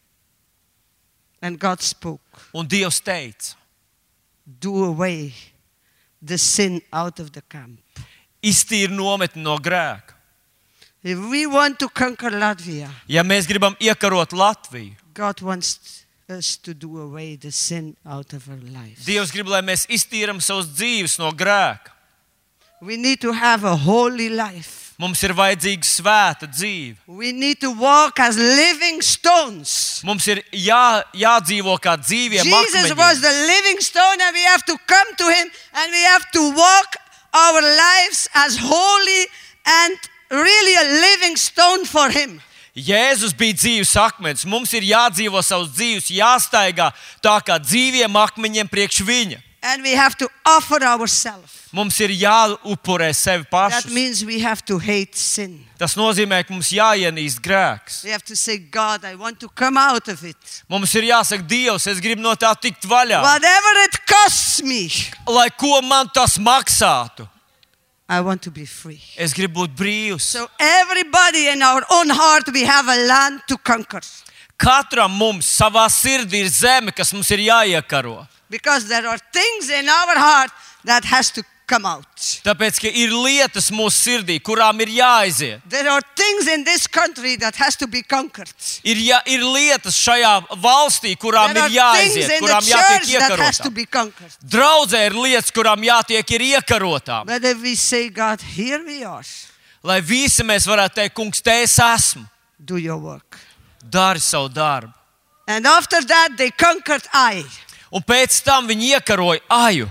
A: And God spoke,
B: un Dievs teica,
A: do away the sin out of the camp.
B: iztīri nometni no grēka.
A: If we want to conquer Latvia,
B: Ja mēs gribam iekarot Latviju,
A: God wants us to do away the sin out of our lives.
B: Dievs grib, lai mēs iztīram savus dzīves no grēka.
A: We need to have a holy life.
B: Mums ir vajadzīga svēta dzīve.
A: We need to walk as living stones.
B: Mums ir jādzīvo kā dzīvie
A: Jesus was
B: akmeņi.
A: the living stone, and we have to come to him and we have to walk our lives as holy and really a living stone for him.
B: Jēzus bija dzīves akmens. Mums ir jādzīvo savus dzīves, jāstaigā tā kā dzīviem akmeņiem priekš viņa.
A: And we have to offer ourselves.
B: Mums ir jāupurē sevi
A: That
B: pašus.
A: means we have to hate sin.
B: Tas nozīmē, ka mums jāienīst grēks.
A: We have to say, God, I want to come out of it.
B: Mums ir jāsaka, Dievs, es gribu no tā tikt vaļā.
A: Whatever it costs me,
B: Lai ko man tas maksātu,
A: I want to be free.
B: es gribu būt brīvs.
A: So everybody in our own heart, we have a land to conquer.
B: Katram mums savā sirdī ir zeme, kas mums ir jāiekaro.
A: Because there are things in our heart that has to come out.
B: Tāpēc, ka ir lietas mūsu sirdī, kurām ir jāaiziet.
A: There are things in this country that has to be conquered.
B: Ir lietas šajā valstī, kurām
A: There
B: ir
A: are things
B: jāaiziet,
A: in the
B: kurām jātiek
A: church that has to
B: iekarotām.
A: be conquered.
B: Draudzē ir lietas, kurām jātiek ir iekarotām.
A: But if we say, God, here we are,
B: Lai visi mēs varētu teikt, kungs, te es esmu.
A: do your work.
B: Dari savu darbu.
A: And after that, they conquered Ai.
B: Un pēc tam viņi iekaroja Aju.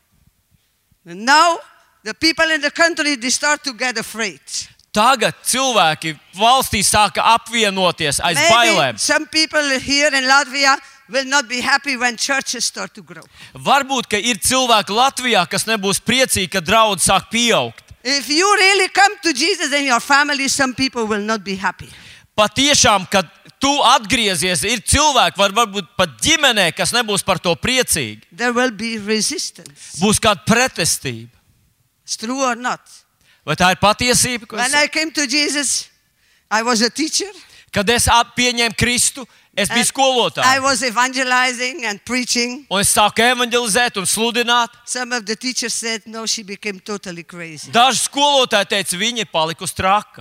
A: And now, the people in the country, they start to get afraid.
B: Tagad cilvēki valstī sāka apvienoties aiz
A: Maybe
B: bailēm.
A: some people here in Latvia will not be happy when churches start to grow.
B: Varbūt, ka ir cilvēki Latvijā, kas nebūs priecīgi, kad draudz sāk pieaugt.
A: If you really come to Jesus in your family, some people will not be happy.
B: Patiešām, kad tu atgriezies, ir cilvēki, varbūt pat ģimenē, kas nebūs par to priecīgi.
A: There will be resistance.
B: Būs kāda pretestība.
A: It's true or not?
B: Vai tā ir patiesība? ko es
A: When
B: saku?
A: I came to Jesus, I was a teacher.
B: Kad es pieņēmu Kristu, es biju
A: I
B: skolotājs.
A: was evangelizing and preaching.
B: Un es sāku evanģelizēt un sludināt.
A: Some of the teachers said, no, she became totally crazy.
B: Daži skolotāji teica, viņa ir palikusi traka.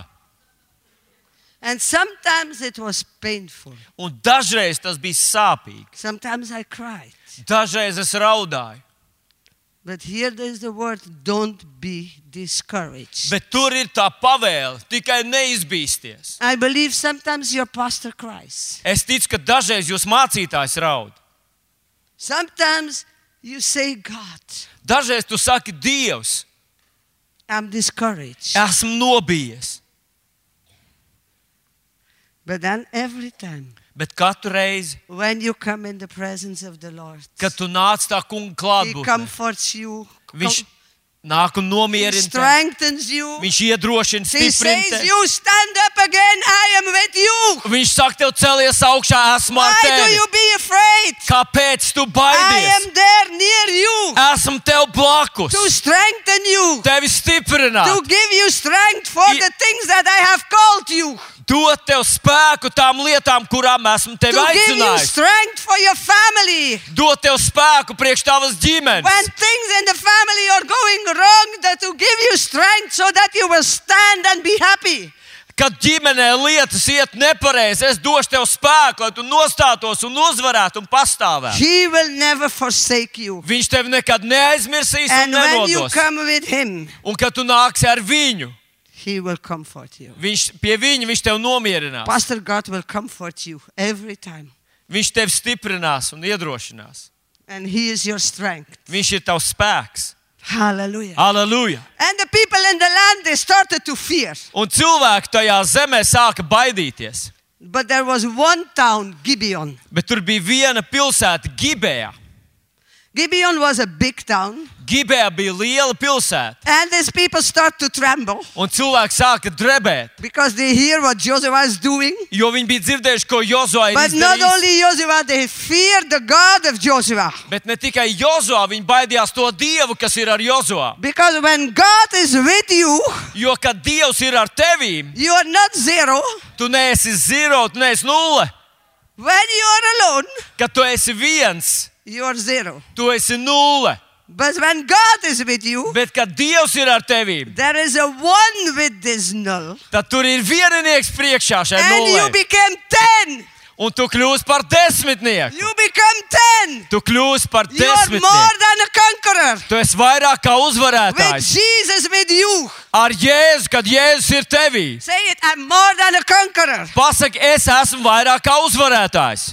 A: And sometimes it was painful.
B: Un dažreiz tas bija sāpīgi.
A: Sometimes I cried.
B: Dažreiz es raudāju.
A: But here there is the word, don't be discouraged.
B: Bet tur ir tā pavēle, tikai neizbīsties.
A: I believe sometimes your pastor cries.
B: Es ticu, ka dažreiz jūs mācītājs raud.
A: Sometimes you say, God,
B: Dažreiz tu saki, Dievs,
A: I'm discouraged.
B: esmu nobijies.
A: But then every time
B: Bet katru reizi,
A: when you come in the presence of the Lord,
B: kad tu nāc tā kunga
A: He
B: klātbūtnē,
A: comforts you.
B: viņš nāk un
A: He
B: nomierina tevi.
A: strengthens you.
B: Viņš iedrošina,
A: He
B: stiprina
A: says,
B: tevi.
A: you stand up again, I am with you.
B: Viņš saka, tev celies augšā, esmu ar
A: Why do
B: tevi.
A: you be afraid?
B: Kāpēc tu
A: I
B: baidies?
A: am there near you
B: Esmu tev blakus.
A: to strengthen you,
B: Tevi stiprināt,
A: to give you strength for
B: I-
A: the things that I have called you,
B: dot tev spēku tām lietām, kurām esmu tevi
A: to give you
B: aicinājis.
A: strength for your family.
B: Dot tev spēku priekš tavas ģimenes.
A: When things in the family are going wrong, that to give you strength so that you will stand and be happy.
B: Kad ģimenē lietas iet nepareizi, es došu tev spēku, lai tu nostātos un uzvarētu un pastāvētu.
A: He will never forsake you.
B: Viņš tevi nekad neaizmirsīs un
A: And when you
B: nenodos.
A: come with him,
B: Un kad tu nāksi ar viņu,
A: he will comfort you.
B: pie viņa viņš tevi nomierinās.
A: Pastor God will comfort you every time.
B: Viņš tevi stiprinās un iedrošinās.
A: And he is your strength.
B: Viņš ir tavs spēks.
A: Hallelujah.
B: Aleluja!
A: And the people in the land, they started to fear.
B: Un cilvēki tajā zemē sāka baidīties.
A: But there was one town, Gibeon.
B: Bet tur bija viena pilsēta, Gibea.
A: Gibeon was a big town.
B: Gibea bija liela pilsēta.
A: And these people start to tremble
B: Un cilvēki sāka drebēt,
A: because they hear what Joshua is doing.
B: jo viņi bija dzirdējuši, ko Jozuā ir
A: But not
B: izdarījis.
A: only Joshua, they fear the God of Joshua.
B: Bet ne tikai Jozuā, viņi baidījās to Dievu, kas ir ar Jozuā.
A: Because when God is with you,
B: Jo, kad Dievs ir ar tevīm,
A: you are not zero.
B: tu neesi zero, tu neesi nulle.
A: When you are alone,
B: Kad tu esi viens,
A: you are zero.
B: tu esi nulle.
A: But when God is with you,
B: Bet, kad Dievs ir ar tevīm,
A: there is a one with this null.
B: tad tur ir vieninieks priekšā šai
A: And you
B: nullei.
A: became 10.
B: Un tu kļūsi par desmitnieku.
A: You become 10.
B: Tu kļūsi par
A: You are more
B: desmitnieku.
A: than a conqueror.
B: Tu esi vairāk kā
A: With
B: uzvarētājs.
A: Jesus with you.
B: Ar Jēzu, kad Jēzus ir tevī.
A: Say it, I'm more than a conqueror.
B: Pasaki, es esmu vairāk kā uzvarētājs.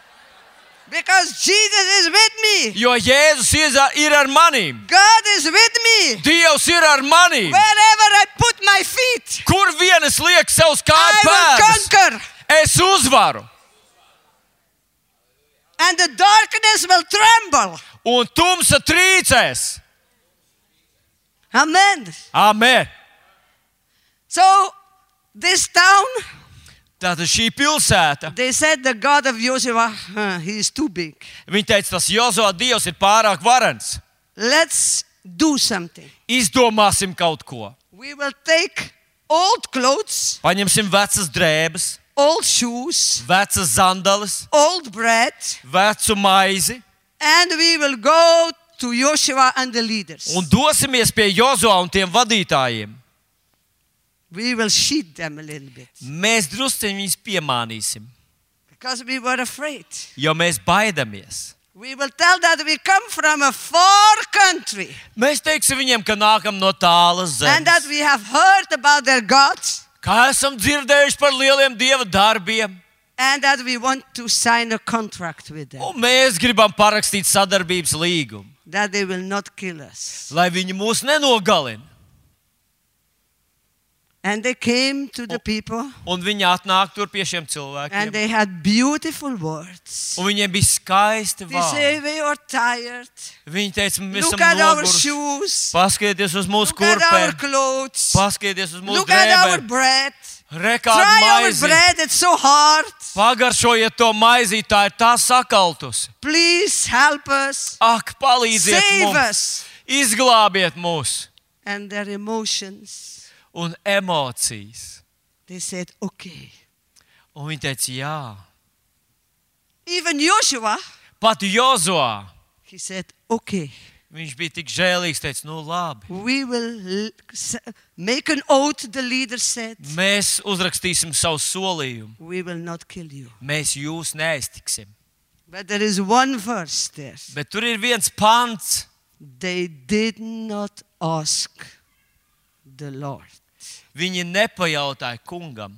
A: Because Jesus is with me.
B: Jo Jēzus ir ar manīm.
A: God is with me.
B: Dievs ir ar manīm.
A: Wherever I put my feet,
B: Kur vienas liek savus kāju
A: I will
B: pēdas?
A: conquer.
B: Es uzvaru.
A: And the darkness will tremble.
B: Un tumsa trīcēs.
A: Amen.
B: Amen.
A: So, this town,
B: Tātad šī pilsēta,
A: they said the God of Joshua, he is too big.
B: viņi teica, tas Jozuā Dievs ir pārāk varens.
A: Let's do something.
B: Izdomāsim kaut ko.
A: We will take old clothes,
B: Paņemsim vecas drēbes,
A: old shoes,
B: vecas zandalas,
A: old bread,
B: vecu maizi
A: and we will go to Joshua and the leaders.
B: un dosimies pie Jozuā un tiem vadītājiem.
A: We will cheat them a little bit
B: Mēs drusciņi viņus piemānīsim,
A: because we were afraid.
B: jo mēs baidamies.
A: We will tell that we come from a far country
B: Mēs teiksim viņiem, ka nākam no tālas
A: and that
B: zemes,
A: we have heard about their gods
B: kā esam dzirdējuši par lieliem Dieva darbiem,
A: and that we want to sign a contract with them,
B: un mēs gribam parakstīt sadarbības līgumu,
A: that they will not kill us.
B: lai viņi mūs nenogalina.
A: And they came to the people
B: Un viņi atnāk tur pie šiem
A: and
B: cilvēkiem,
A: they had beautiful words.
B: un viņiem bija skaisti
A: They say,
B: vārdi.
A: we are tired.
B: Viņi teica, mēs
A: Look
B: esam
A: at our
B: noguruši.
A: shoes.
B: Paskatieties uz mūsu
A: Look at our
B: kurpēm,
A: clothes.
B: paskatieties uz mūsu
A: Look at our
B: drēbēm,
A: bread.
B: rekādu
A: Try our
B: maizi.
A: bread. It's so hard.
B: Pagaršojiet to maizi, tā ir tā sakaltusi.
A: Please help us.
B: Ak, palīdziet
A: Save
B: mums,
A: us.
B: izglābiet mūs.
A: And their emotions,
B: Un emocijas.
A: they said, okay.
B: Un viņi teica, jā.
A: Even Joshua,
B: Pat Jozuā,
A: he said, okay.
B: viņš bija tik žēlīgs, teica, nu labi.
A: We will make an oath, the leader said.
B: Mēs uzrakstīsim savu solījumu.
A: We will not kill you.
B: Mēs jūs neaiztiksim.
A: But there is one verse there.
B: Bet tur ir viens pants.
A: They did not ask the Lord.
B: Viņi nepajautāja kungam.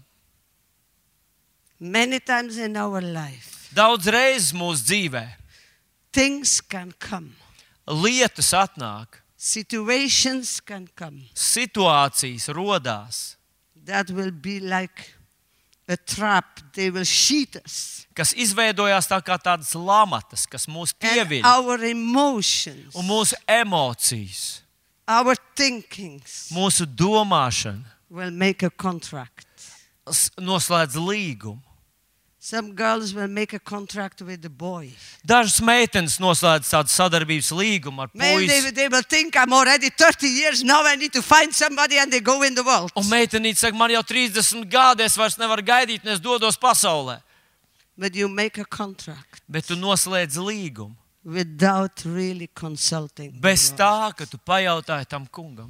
A: Many times in our life,
B: Daudz reizes mūsu dzīvē
A: things can come.
B: lietas atnāk,
A: Situations can come
B: situācijas rodās,
A: that will be like a trap. They will cheat us.
B: kas izveidojās tā kā tādas lamatas, kas mūs
A: And
B: pieviļ,
A: our emotions
B: un mūsu emocijas
A: Our thinkings
B: mūsu domāšana
A: will make a contract.
B: noslēdz līgumu.
A: Some girls will make a contract with the boy.
B: Dažas meitenes noslēdz tādu sadarbības līgumu ar
A: Maybe
B: puisi.
A: they will think I'm already 30 years now. I need to find somebody, and they go in the world.
B: Un meitenīte saka, man jau 30 gadi, es vairs nevaru gaidīt, un es dodos pasaulē.
A: But you make a contract
B: Bet tu noslēdz līgumu.
A: without really consulting. the
B: Bez
A: Lord.
B: tā, ka tu pajautāji tam kungam.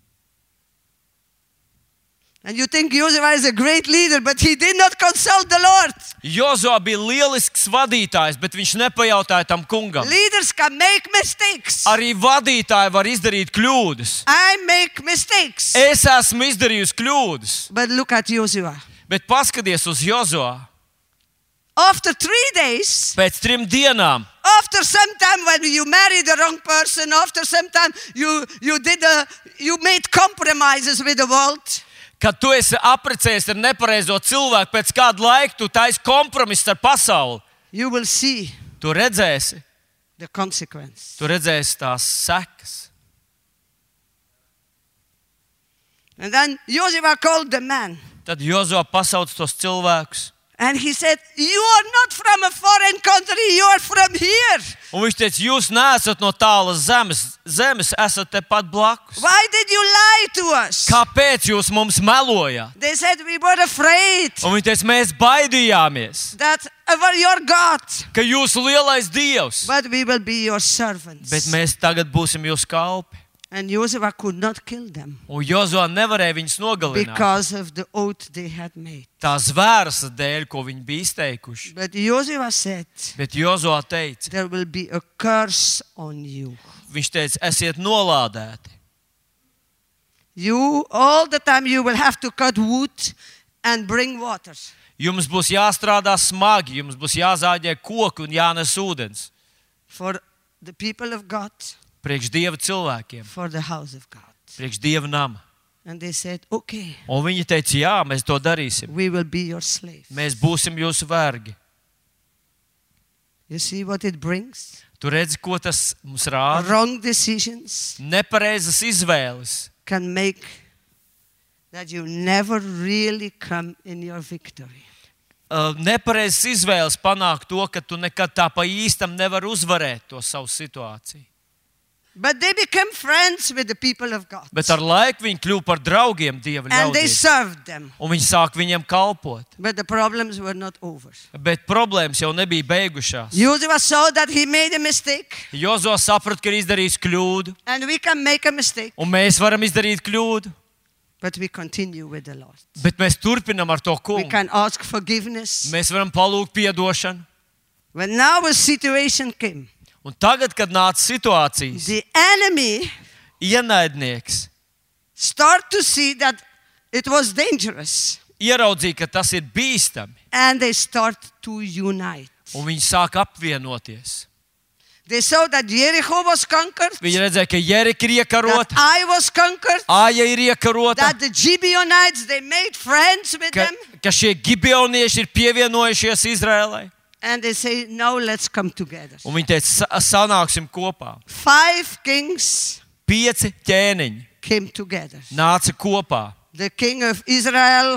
A: And you think Joseph is a great leader, but he did not consult the Lord.
B: Jozo bija lielisks vadītājs, bet viņš nepajautāja tam kungam.
A: Leaders can make mistakes.
B: Arī vadītāji var izdarīt kļūdas.
A: I make mistakes.
B: Es esmu izdarījusi kļūdas,
A: But look at Joshua.
B: bet paskaties uz Jozo.
A: After 3 days,
B: Pēc 3 dienām,
A: after some time when you married the wrong person, after some time you made compromises with the world,
B: kad tu esi apprecējies ar nepareizo cilvēku, pēc kāda laika tu taisi kompromisu ar pasauli,
A: you will see
B: tu redzēsi
A: the consequence.
B: tās sekas.
A: And then Joshua called the man.
B: Tad Jozo pasauc tos cilvēkus.
A: And he said, you are not from a foreign country, you are from here.
B: Un viņš teica, jūs neesat no tālas zemes, esat tepat blakus.
A: Why did you lie to us?
B: Kāpēc jūs mums melojāt?
A: They said, we were afraid
B: Un viņš teica, mēs baidījāmies,
A: that your God,
B: ka jūsu lielais Dievs,
A: but we will be your servants.
B: bet mēs tagad būsim jūsu kalpi.
A: And Joshua could not kill them
B: Un Jozo nevarēja viņus nogalināt.
A: because of the oath they had made.
B: Tās vēras dēļ, ko viņi bija izteikuši.
A: But Joshua said,
B: Bet Jozo teica,
A: there will be a curse on you.
B: viņš teica, esiet nolādēti.
A: You, all the time you will have to cut wood and bring water.
B: Jums būs jāstrādā smagi, jums būs jāzāģē koki un jānes ūdens.
A: For the people of God,
B: Priekš Dieva cilvēkiem,
A: for the house of God.
B: priekš Dieva nama.
A: And they said, okay,
B: Un viņi teica, jā, mēs to darīsim.
A: we will be your slaves.
B: Mēs būsim jūsu vergi.
A: You see what it brings?
B: Tu redzi, ko tas mums rāda?
A: Wrong decisions
B: Nepareizas izvēles
A: can make that you never really come in your victory.
B: Nepareizas izvēles panāk to, ka tu nekad tā pa īstam nevar uzvarēt to savu situāciju.
A: But they became friends with the people of God.
B: Bet ar laiku viņi kļuva par draugiem Dieva
A: And they
B: ļaudīm.
A: served them.
B: Un viņi sāk viņiem kalpot.
A: But the problems were not over.
B: Bet problēmas jau nebija beigušās.
A: Joshua saw that he made a mistake.
B: Jozo saprata, ka ir izdarījis kļūdu.
A: And we can make a mistake.
B: Un mēs varam izdarīt kļūdu.
A: But we continue with the Lord.
B: Bet mēs turpinam ar to
A: We
B: kungu.
A: can ask forgiveness.
B: Mēs varam palūgt piedošanu.
A: When now a situation came,
B: Un tagad, kad nāca situācijas,
A: the enemy
B: ienaidnieks
A: started to see that it was dangerous.
B: ieraudzīja, ka tas ir bīstami.
A: And they start to unite.
B: Un viņi sāk apvienoties.
A: They saw that Jericho was conquered,
B: Viņi redzēja, ka Jerika ir
A: that
B: iekarota,
A: Ai was conquered,
B: Āja ir iekarota,
A: that the Gibeonites, they made friends with
B: ka,
A: them.
B: ka šie gibeonieši ir pievienojušies Izrēlai.
A: And they say, now let's come together.
B: Un viņi teica, sanāksim kopā.
A: 5 kings
B: 5 ķēniņi
A: came together.
B: nāca kopā.
A: The king of Israel,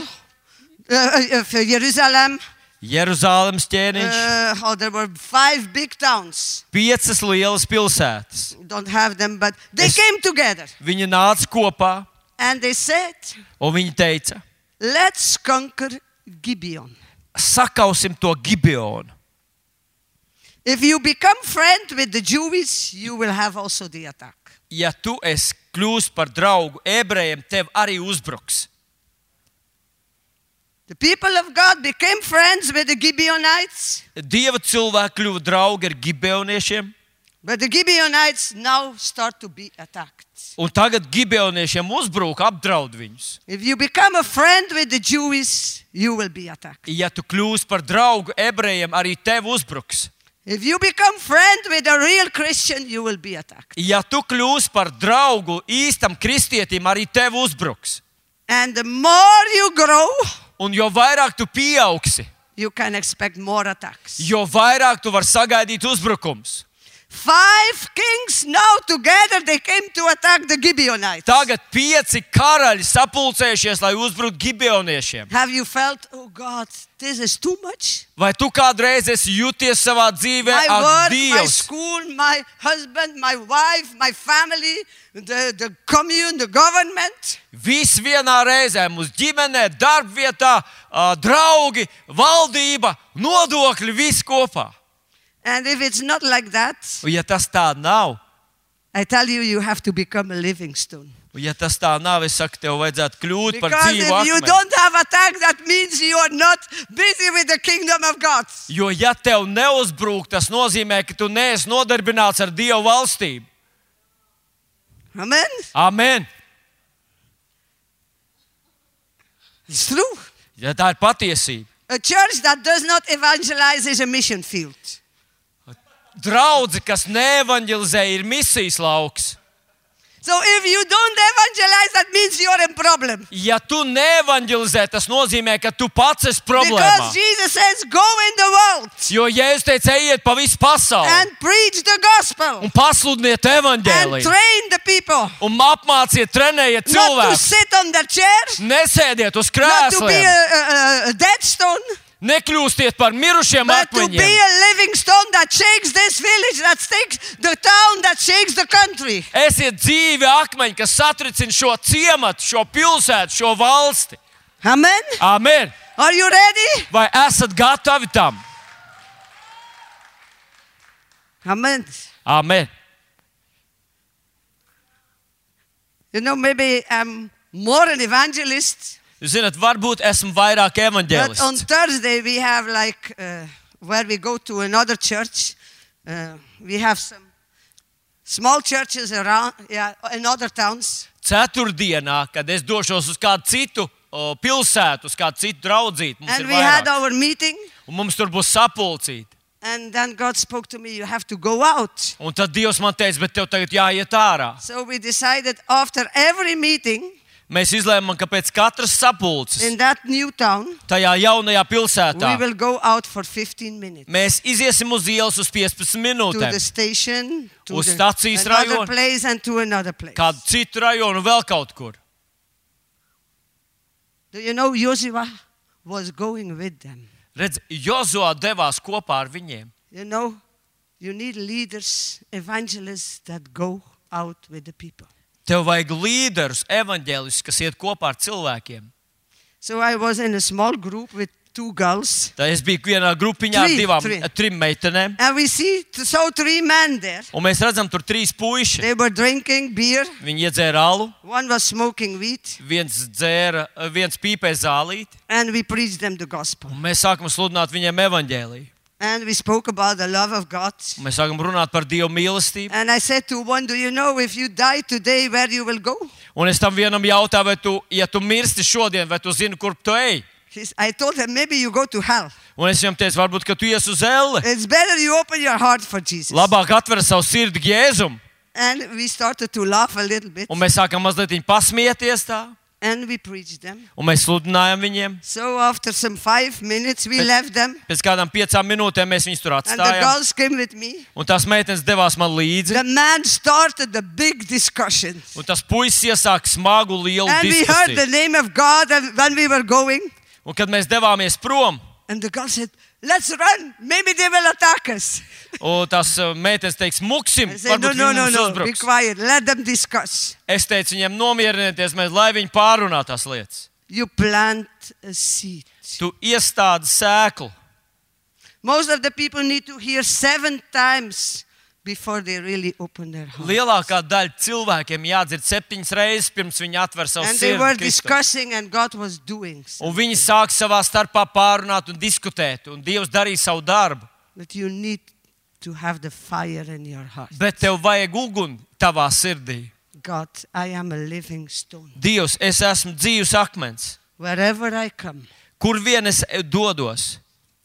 A: of Jerusalem,
B: Jeruzālemes ķēniņš,
A: there were 5 big towns.
B: 5 lielas pilsētas.
A: Don't have them, but they
B: Es-
A: came together.
B: Viņi nāca kopā
A: And they said,
B: un viņi teica,
A: let's conquer Gibeon.
B: sakausim to Gibeonu.
A: If you become friend with the Jews, you will have also the attack.
B: Ja tu esi kļūst par draugu ebrejiem, tev arī uzbruks.
A: The people of God became friends with the Gibeonites,
B: Dieva cilvēki kļuva draugi ar gibeoniešiem,
A: but the Gibeonites now start to be attacked.
B: un tagad gibeoniešiem uzbruk, apdraud viņus.
A: If you become a friend with the Jews, you will be attacked.
B: Ja tu kļūsi par draugu ebrejiem, arī tev uzbruks.
A: If you become friend with a real Christian, you will be attacked.
B: Ja tu kļūsi par draugu īstam kristietim, arī tev uzbruks.
A: And the more you grow,
B: Un jo vairāk tu pieaugsi,
A: you can expect more attacks.
B: jo vairāk tu vari sagaidīt uzbrukums.
A: 5 kings now together they came to attack the Gibeonites.
B: Tagad 5 karaļi sapulcējušies, lai uzbruktu gibeoniešiem.
A: Have you felt, oh God, this is too much?
B: Vai tu kādreiz esi jūties savā dzīvē,
A: My
B: ak,
A: work, my
B: Dievs,
A: school, my husband, my wife, my family, the commune, the government.
B: viss vienā reizē, mūsu ģimenē, darbvietā, draugi, valdība, nodokļi, viss kopā.
A: And if it's not like that,
B: Un ja tas tā nav,
A: I tell you, you have to become a living stone.
B: un ja tas tā nav, es saku, tev vajadzētu kļūt par
A: Because
B: dzīvu
A: if you
B: akmeni.
A: don't have attack, that means you are not busy with the kingdom of God.
B: Jo ja tev neuzbrūk, tas nozīmē, ka tu neesi nodarbināts ar Dievu valstību.
A: Amen?
B: Amen.
A: It's true.
B: Ja tā ir patiesība.
A: A church that does not evangelize is a mission field.
B: Draudzi, kas neevanģelizē, ir misijas lauks.
A: So if you don't evangelize, that means you're in problem.
B: Ja tu neevanģelizē, tas nozīmē, ka tu pats esi problēmā.
A: Because Jesus says, go in the world
B: Jo Jēzus teica, ejiet pa visu pasauli
A: and preach the gospel
B: un pasludiniet
A: and
B: evaņģēliju
A: train the people.
B: un apmāciet, trenējiet
A: Not to
B: cilvēkus.
A: sit on the chair,
B: Nesēdiet uz
A: not to be
B: krēsliem,
A: a dead stone,
B: nekļūstiet par mirušiem
A: but to be
B: akmeņiem.
A: a living stone that shakes this village, that shakes the town, that shakes the country.
B: Esiet dzīvi akmeņi, kas satricina šo ciematu, šo pilsētu, šo valsti.
A: Amen?
B: Amen.
A: Are you ready?
B: Vai esat gatavi tam?
A: Amen.
B: Amen.
A: You know, maybe I'm more an evangelist.
B: Jūs zināt, varbūt esmu vairāk
A: But on
B: evaņģēlists.
A: Thursday we have like where we go to another church. We have some small churches around, in other towns.
B: Ceturtdienā, kad es došos uz kādu citu pilsētu, uz kādu citu draudzīti, mums
A: And
B: ir
A: we had
B: vairāk.
A: our meeting,
B: Un mums tur būs sapulcīti.
A: and then God spoke to me, you have to go out.
B: Un tad Dievs man teica, bet tev tagad jāiet ārā.
A: So we decided after every meeting
B: Mēs izlēmām, ka pēc katras sapulces
A: in that new town,
B: tajā jaunajā pilsētā
A: we will go out for 15 minutes
B: mēs iziesim uz ielas uz 15
A: to
B: minūtēm,
A: the station, to
B: Uz stacijas
A: another
B: rajonu.
A: place and to another place.
B: kādu citu rajonu, vēl kaut kur.
A: Do you know Joshua was going with them?
B: Redz, Jozua devās kopā ar viņiem.
A: You know, you need leaders, evangelists that go out with the people.
B: Tev vajag līderus, evaņģēlistus, kas iet kopā ar cilvēkiem.
A: So I was in a small group with 2 girls,
B: Tā es biju vienā grupiņā ar
A: Three.
B: trim meitenēm,
A: and we saw 3 men there.
B: un mēs redzam tur 3 puiši.
A: They were drinking beer.
B: Viņi iedzēra alu,
A: One was smoking weed,
B: viens pīpē zālīti,
A: and we preached them the gospel.
B: un mēs sākam sludināt viņiem evaņģēliju.
A: And we spoke about the love of God.
B: Un mēs sākam runāt par Dieva mīlestību.
A: And I said to one, do you know if you die today where you will go?
B: Un es tam vienam jautāju, vai tu, ja tu mirsti šodien, vai tu zini, kur tu ej?
A: I told him, maybe you go to hell.
B: Un es viņam teicu, varbūt, ka tu ies uz elle.
A: It's better you open your heart for Jesus.
B: Labāk atver savu sirdi Jēzum.
A: And we started to laugh a little bit.
B: Un mēs sākam mazliet pasmieties tā.
A: And we preached them.
B: Un mēs sludinājām viņiem.
A: So after some 5 minutes, we left them.
B: Pēc kādām 5 minūtēm mēs viņus tur
A: And the
B: atstājām.
A: girls came with me.
B: Un tās meitenes devās man līdzi.
A: The man started the big discussion.
B: Un tas puisis iesāka smagu, lielu
A: And we heard the
B: diskusiju.
A: name of God when we were going.
B: Un kad mēs devāmies prom,
A: And the girl said, let's run. Maybe they will attack us.
B: un tās meitenes teiks, muksim,
A: I said,
B: varbūt
A: no,
B: viņi mums
A: be
B: uzbruks.
A: quiet. Let them discuss.
B: Es teicu viņiem, nomierinieties, lai viņi pārunā tās lietas.
A: You plant a seed.
B: Tu iestādi sēklu.
A: Most of the people need to hear 7 times before they really open their heart.
B: Lielākā daļa cilvēkiem jādzird 7 reizes, pirms viņi atver savu
A: And they were
B: sirdi Kristum.
A: discussing and God was doing something.
B: Un viņi sāk savā starpā pārunāt un diskutēt, un Dievs darīja savu darbu.
A: But you need to have the fire in your heart.
B: Bet tev vajag uguni tavā sirdī.
A: God, I am a living stone.
B: Dievs, es esmu dzīvs akmens.
A: Wherever I come,
B: Kur vien es dodos,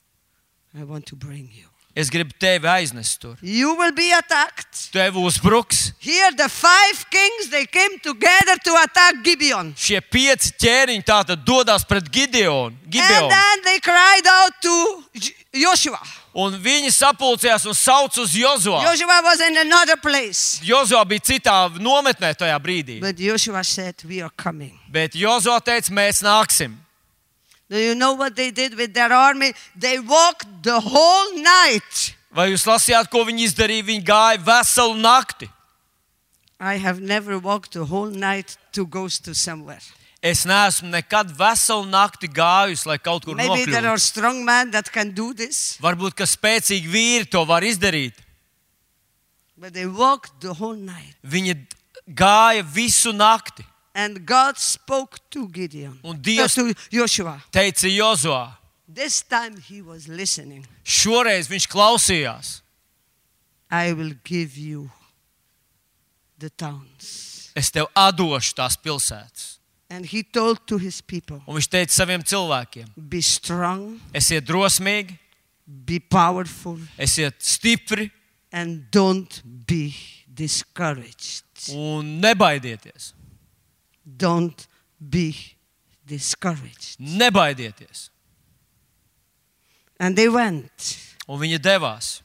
A: I want to bring you.
B: es gribu tevi aiznest tur.
A: You will be attacked.
B: Tev uzbruks.
A: Here the 5 kings, they came together to attack Gibeon.
B: Šie 5 ķēniņi tātad dodas pret Gibeonu.
A: And then they cried out to Joshua.
B: Un viņi sapulcējās un sauc uz Jozuā.
A: Joshua was in another place.
B: Jozuā bija citā nometnē tajā brīdī.
A: But Joshua said, we are coming.
B: Bet Jozuā teica, mēs nāksim.
A: Do you know what they did with their army? They walked the whole night.
B: Vai jūs lasījāt, ko viņi izdarīja? Viņi gāja veselu nakti.
A: I have never walked the whole night to go to somewhere.
B: Es neesmu nekad veselu nakti gājusi, lai kaut kur
A: Maybe there
B: nokļūtu.
A: are strong men that can do this.
B: Varbūt, ka spēcīgi vīri to var izdarīt.
A: But they walked the whole night.
B: Viņi gāja visu nakti.
A: And God spoke to Gideon.
B: Un Dievs
A: To Joshua.
B: teica Jozuā.
A: This time he was listening.
B: Šoreiz viņš klausījās.
A: I will give you the towns.
B: Es tev atdošu tās pilsētas.
A: And he told to his people,
B: Un viņš teica saviem cilvēkiem.
A: be strong,
B: Esiet drosmīgi,
A: be powerful,
B: esiet stipri
A: and don't be discouraged.
B: un nebaidieties.
A: Don't be discouraged.
B: Nebaidieties.
A: And they went.
B: Un viņi devās.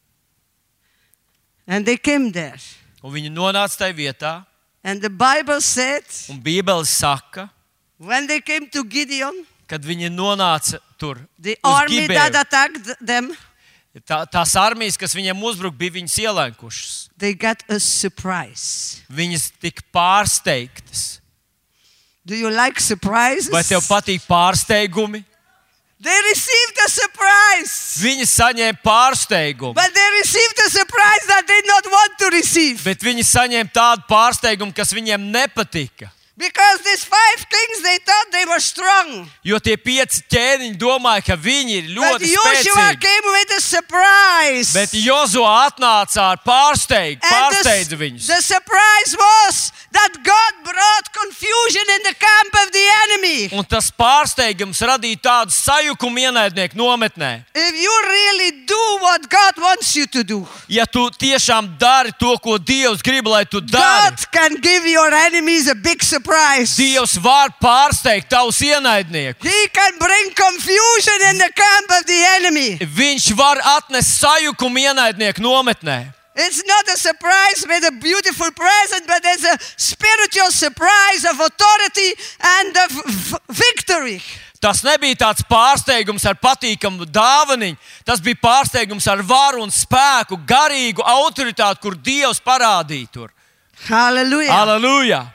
A: And they came there.
B: Un viņi nonāca tajā vietā.
A: And the Bible said,
B: Un Bībele saka,
A: when they came to Gideon,
B: kad viņi nonāca tur
A: the
B: uz
A: army that
B: Gibeju,
A: attacked them,
B: tās armijas, kas viņiem uzbruka, bija viņas ielēkušas.
A: they got a surprise.
B: Viņas tika pārsteigtas.
A: Do you like surprises?
B: Vai tev patīk pārsteigumi?
A: They received a surprise.
B: Viņi saņēma pārsteigumu,
A: But they received a surprise that they did not want to receive.
B: bet viņi saņēma tādu pārsteigumu, kas viņiem nepatika.
A: Because these 5 kings, they thought they were strong.
B: Jo tie 5 ķēniņi domāja, ka viņi ir
A: But
B: ļoti
A: Joshua
B: spēcīgi.
A: came with a surprise.
B: Bet Jozuā atnāca ar pārsteidza viņus.
A: the surprise was that God brought confusion in the camp of the enemy.
B: Un tas pārsteigums radīja tādu sajukumu ienaidnieku nometnē.
A: If you really do what God wants you to do,
B: Ja tu tiešām dari to, ko Dievs grib, lai tu dari,
A: God can give your enemies a big surprise.
B: Dievs var pārsteigt tavus ienaidniekus.
A: He can bring confusion in the camp of the enemy.
B: Viņš var atnest sajukumu ienaidnieku nometnē.
A: It's not a surprise with a beautiful present, but it's a spiritual surprise of authority and of victory.
B: Tas nebija tāds pārsteigums ar patīkamu dāvaniņu. Tas bija pārsteigums ar varu un spēku, garīgu autoritāti, kur Dievs parādīja tur.
A: Hallelujah.
B: Halleluja!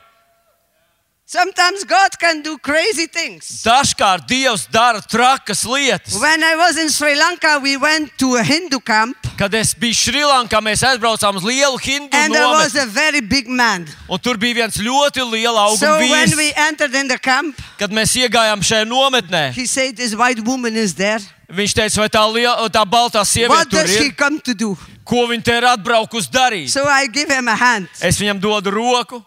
A: Sometimes God can do crazy things.
B: Dažkārt Dievs dara trakas lietas.
A: When I was in Sri Lanka, we went to a Hindu camp,
B: Kad es biju Šrilankā, mēs aizbraucām uz lielu hindu
A: and there was
B: nometni.
A: a very big man.
B: Un tur bija viens ļoti liela
A: So
B: auguma
A: when
B: vīrs.
A: we entered in the camp,
B: Kad mēs iegājām šajā nometnē,
A: he said, "This white woman is there.
B: viņš teica, vai tā baltā sieviete
A: What
B: tur
A: does she
B: ir?
A: come to do?"
B: Ko viņa te ir atbraukusi darīt?
A: So I give him a hand.
B: Es viņam dodu roku,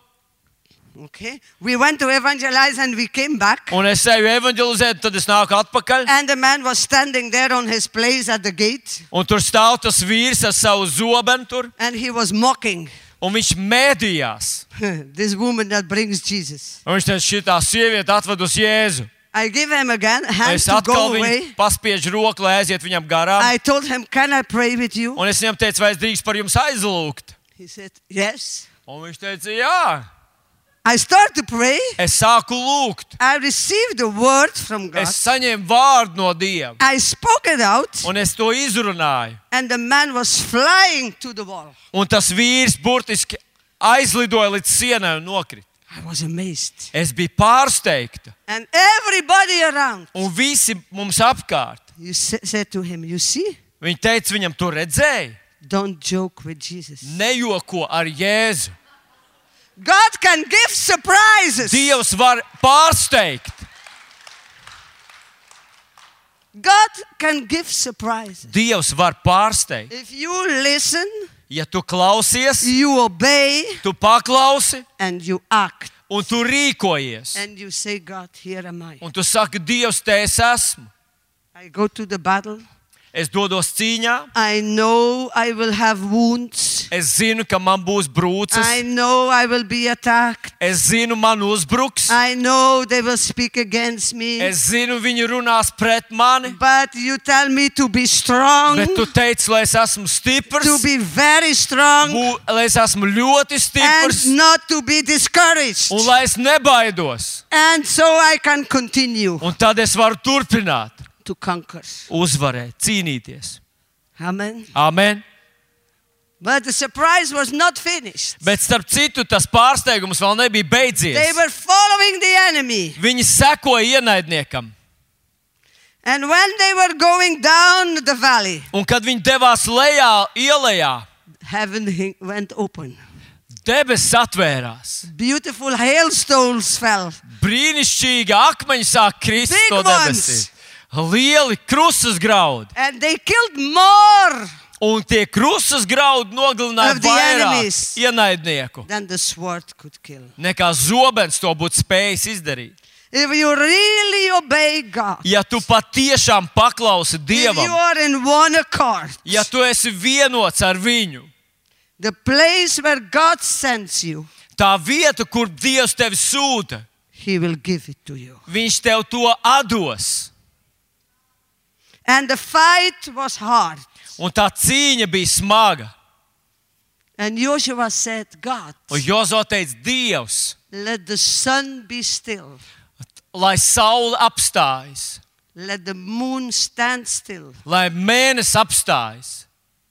A: Okay. We went to evangelize and we came back.
B: un es eju evanģelizēt, tad es nāku atpakaļ.
A: And the man was standing there on his place at the gate,
B: Un tur stāv tas vīrs ar savu zobenu tur,
A: and he was mocking
B: un viņš mēdījās.
A: this woman that brings Jesus.
B: Un viņš teica, šitā sieviete atved uz Jēzu.
A: I give him again a hand
B: Es
A: to
B: atkal
A: go
B: viņu
A: away.
B: paspiežu roku, lai aiziet viņam garām.
A: I told him, "Can I pray with you?"
B: Un es viņam teicu, vai es drīkst par jums aizlūgt?
A: He said, "Yes."
B: Un viņš teica, jā.
A: I started to pray.
B: Es sāku lūgt.
A: I received the word from God.
B: Es saņēmu vārdu no Dieva.
A: I spoke it out,
B: Un es to izrunāju.
A: and the man was flying to the wall.
B: Un tas vīrs burtiski aizlidoja līdz sienai un nokrita.
A: I was amazed.
B: Es biju pārsteigta.
A: And everybody around,
B: Un visi mums apkārt.
A: you said to him, "You see,
B: Viņi teica viņam, tu redzēji,
A: don't joke with Jesus.
B: nejoko ar Jēzu.
A: God can give surprises.
B: Dievs var pārsteigt.
A: God can give surprises.
B: Dievs var pārsteigt.
A: If you listen,
B: Ja tu klausies,
A: you obey,
B: tu paklausi
A: and you act.
B: un tu rīkojies.
A: And you say, "God, here am I.
B: Un tu saki, Dievs, te es esmu.
A: I go to the battle.
B: Es dodos cīņā.
A: I know I will have wounds.
B: Es zinu, ka man būs brūces.
A: I know I will be attacked.
B: Es zinu, man uzbruks.
A: I know they will speak against me.
B: Es zinu, viņi runās pret mani.
A: But you tell me to be strong,
B: Bet tu teici, lai es esmu
A: to
B: stiprs.
A: be very strong,
B: Lai es esmu ļoti stiprs.
A: and not to be discouraged.
B: Un lai es nebaidos.
A: And so I can continue
B: Un tad es varu turpināt,
A: to conquer.
B: uzvarēt, cīnīties.
A: Amen.
B: Amen.
A: But the surprise was not finished.
B: Bet starp citu, tas pārsteigums vēl nebija
A: They
B: beidzies.
A: were following the enemy.
B: Viņi sekoja ienaidniekam.
A: And when they were going down the valley,
B: Un kad viņi devās lejā, ielejā,
A: heaven went open.
B: debesis atvērās.
A: Beautiful hailstones fell.
B: Brīnišķīgi akmeņi sāk krist
A: Big
B: no debesīm. Lieli krustas graudi.
A: And they killed more
B: Un tie krustas graudi nogalināja
A: Of the
B: vairāk
A: enemies.
B: ienaidnieku,
A: than the sword could kill.
B: nekā zobens to būtu spējis izdarīt.
A: If you really obey God,
B: Ja tu patiešām paklausi
A: if you
B: Dievam,
A: are in one accord,
B: ja tu esi vienots ar viņu,
A: the place where God sends you,
B: tā vieta, kur Dievs tevi sūta,
A: He will give it to you.
B: Viņš tev to atdos.
A: And the fight was hard.
B: Un tā cīņa bija smaga.
A: And Joshua said, God,
B: Un Jozo teica, Dievs,
A: let the sun be still.
B: lai saule apstājas,
A: Let the moon stand still.
B: lai mēnesis apstājas.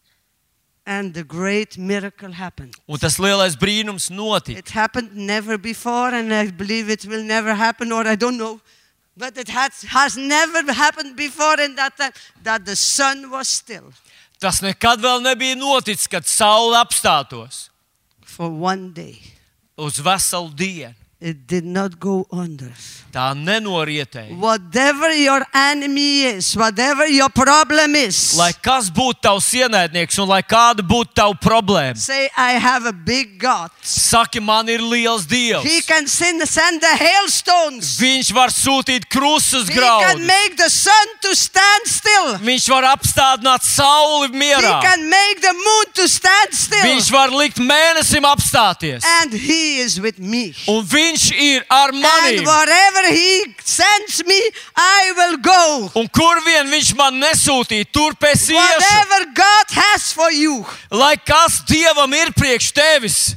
A: And the great miracle happened.
B: Un tas lielais brīnums notika.
A: It happened never before, and I believe it will never happen, or I don't know. But it has never happened before in that time that the sun was still
B: Tas nekad vēl nebija noticis, kad saule apstātos
A: for one day.
B: uz veselu dienu.
A: It did not go under.
B: Tā nenorietēja.
A: Whatever your enemy is, whatever your problem is,
B: Lai kas būtu tavs ienaidnieks un lai kāda būtu tava problēma,
A: say, I have a big God.
B: saki, man ir liels
A: He
B: Dievs.
A: can send the hailstones.
B: Viņš var sūtīt krustas
A: He
B: graudus.
A: can make the sun to stand still.
B: Viņš var apstādināt sauli
A: He
B: mierā.
A: can make the moon to stand still.
B: Viņš var likt mēnesim apstāties.
A: And He is with me.
B: Un viņš ir ar mani.
A: And wherever He sends me, I will go.
B: Un kur vien viņš man nesūtīja, tur pēc iešu.
A: Whatever God has for you,
B: Lai kas Dievam ir priekš tevis.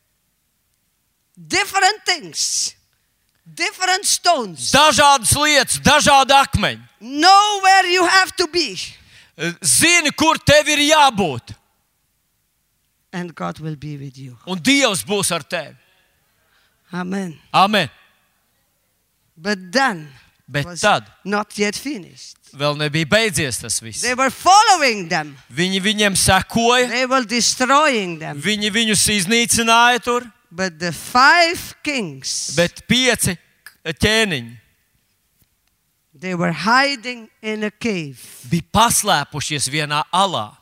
A: different things, different stones.
B: Dažādas lietas, dažādi akmeņi.
A: Know where you have to be,
B: Zini, kur tev ir jābūt.
A: and God will be with you.
B: Un Dievs būs ar tevi.
A: Amen.
B: Amen.
A: But then,
B: Bet
A: was
B: tad
A: not yet finished.
B: vēl nebija beidzies tas viss.
A: They were following them.
B: Viņi viņiem sekoja,
A: They were destroying them.
B: viņi viņus iznīcināja tur,
A: But the 5 kings,
B: bet 5 ķēniņi
A: they were hiding in a cave.
B: bija paslēpušies vienā alā.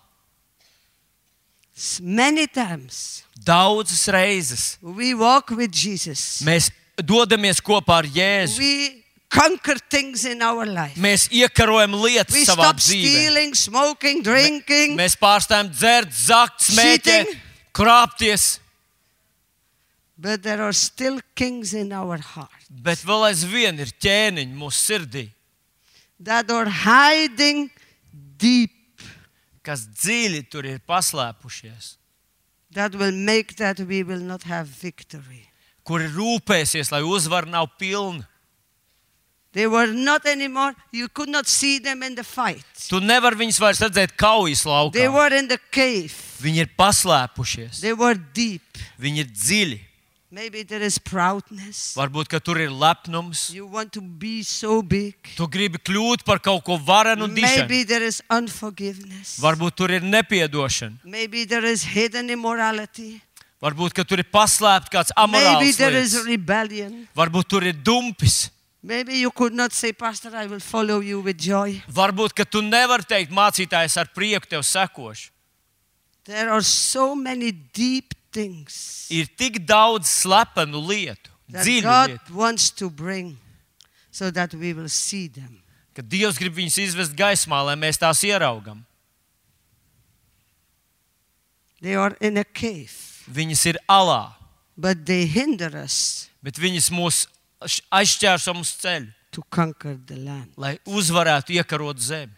A: Many times
B: Daudzas reizes
A: we walk with Jesus.
B: mēs dodamies kopā ar Jēzu.
A: We conquer things in our life.
B: Mēs iekarojam lietas
A: We
B: savā
A: stop
B: dzīvē.
A: stealing, smoking, drinking,
B: Mēs pārstājam dzert, zakt, smēķēt,
A: Cheating.
B: krāpties,
A: but there are still kings in our heart
B: bet vēl aizvien ir ķēniņi mūsu sirdī,
A: that are hiding deep,
B: kas dziļi tur ir paslēpušies,
A: that will make that we will not have victory.
B: kuri rūpēsies, lai uzvara nav pilna.
A: They were not anymore, you could not see them in the fight.
B: Tu nevar viņus vairs redzēt kaujas
A: They
B: laukā.
A: were in the cave.
B: Viņi ir paslēpušies,
A: They were deep.
B: viņi ir dziļi.
A: Maybe there is proudness.
B: Varbūt, ka tur ir lepnums.
A: You want to be so big.
B: Tu gribi kļūt par kaut ko varenu un dišanu.
A: Maybe there is unforgiveness.
B: Varbūt tur ir nepiedošana.
A: Maybe there is hidden immorality.
B: Varbūt, ka tur ir paslēpts kāds
A: Maybe
B: amorāls
A: there is
B: lietas.
A: rebellion.
B: Varbūt tur ir dumpis.
A: Maybe you could not say, Pastor, I will follow you with joy.
B: Varbūt, ka tu nevari teikt, mācītājs, ar prieku tev sekošu.
A: There are so many deep things
B: Ir tik daudz slepenu lietu,
A: that
B: dziļu
A: God
B: lietu,
A: wants to bring so that we will see them.
B: ka Dievs grib viņus izvest gaismā, lai mēs tās ieraugam.
A: They are in a cave,
B: Viņas ir alā,
A: but they hinder us
B: bet viņas mūs aizšķērso mums ceļu,
A: to conquer the land.
B: lai uzvarētu iekarot zemi.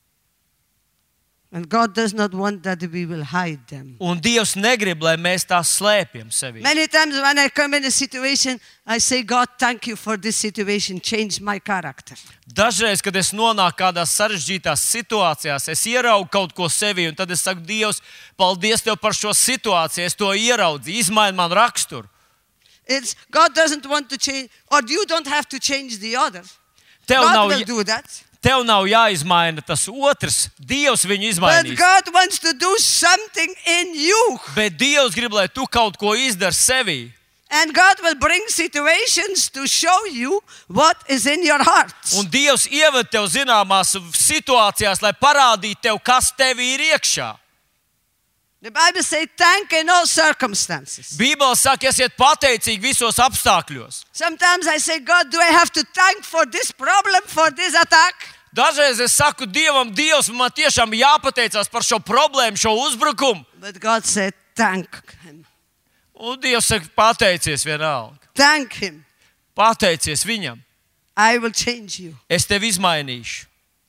A: And God does not want that we will hide them.
B: Un Dievs negrib, lai mēs tās slēpjam sevi.
A: Many times when I come in a situation, I say, God, thank you for this situation, change my character.
B: Dažreiz, kad es nonāku kādās sarežģītās situācijās, es ieraugu kaut ko sevi, un tad es saku, Dievs, paldies Tev par šo situāciju, es to ieraudzīju, izmaini man raksturu.
A: God doesn't want to change, or you don't have to change the other.
B: Tev
A: God will
B: nav,
A: do that.
B: tev nav jāizmaina tas otrs, Dievs viņu
A: But
B: izmainīs.
A: God wants to do something in you.
B: Bet Dievs grib, lai tu kaut ko izdari sevī.
A: And God will bring situations to show you what is in your heart.
B: Un Dievs ieved tev zināmās situācijās, lai parādītu tev, kas tevi ir iekšā.
A: The Bible says, thank in all circumstances.
B: Bībele saka, esiet pateicīgi visos apstākļos.
A: Sometimes I say, God, do I have to thank for this problem, for this attack?
B: Dažreiz es saku Dievam, Dievs, man tiešām jāpateicās par šo problēmu, šo uzbrukumu.
A: But God said, thank Him.
B: Un Dievs saka, pateicies vienalga.
A: Thank Him.
B: Pateicies viņam.
A: I will change you
B: Es tevi izmainīšu,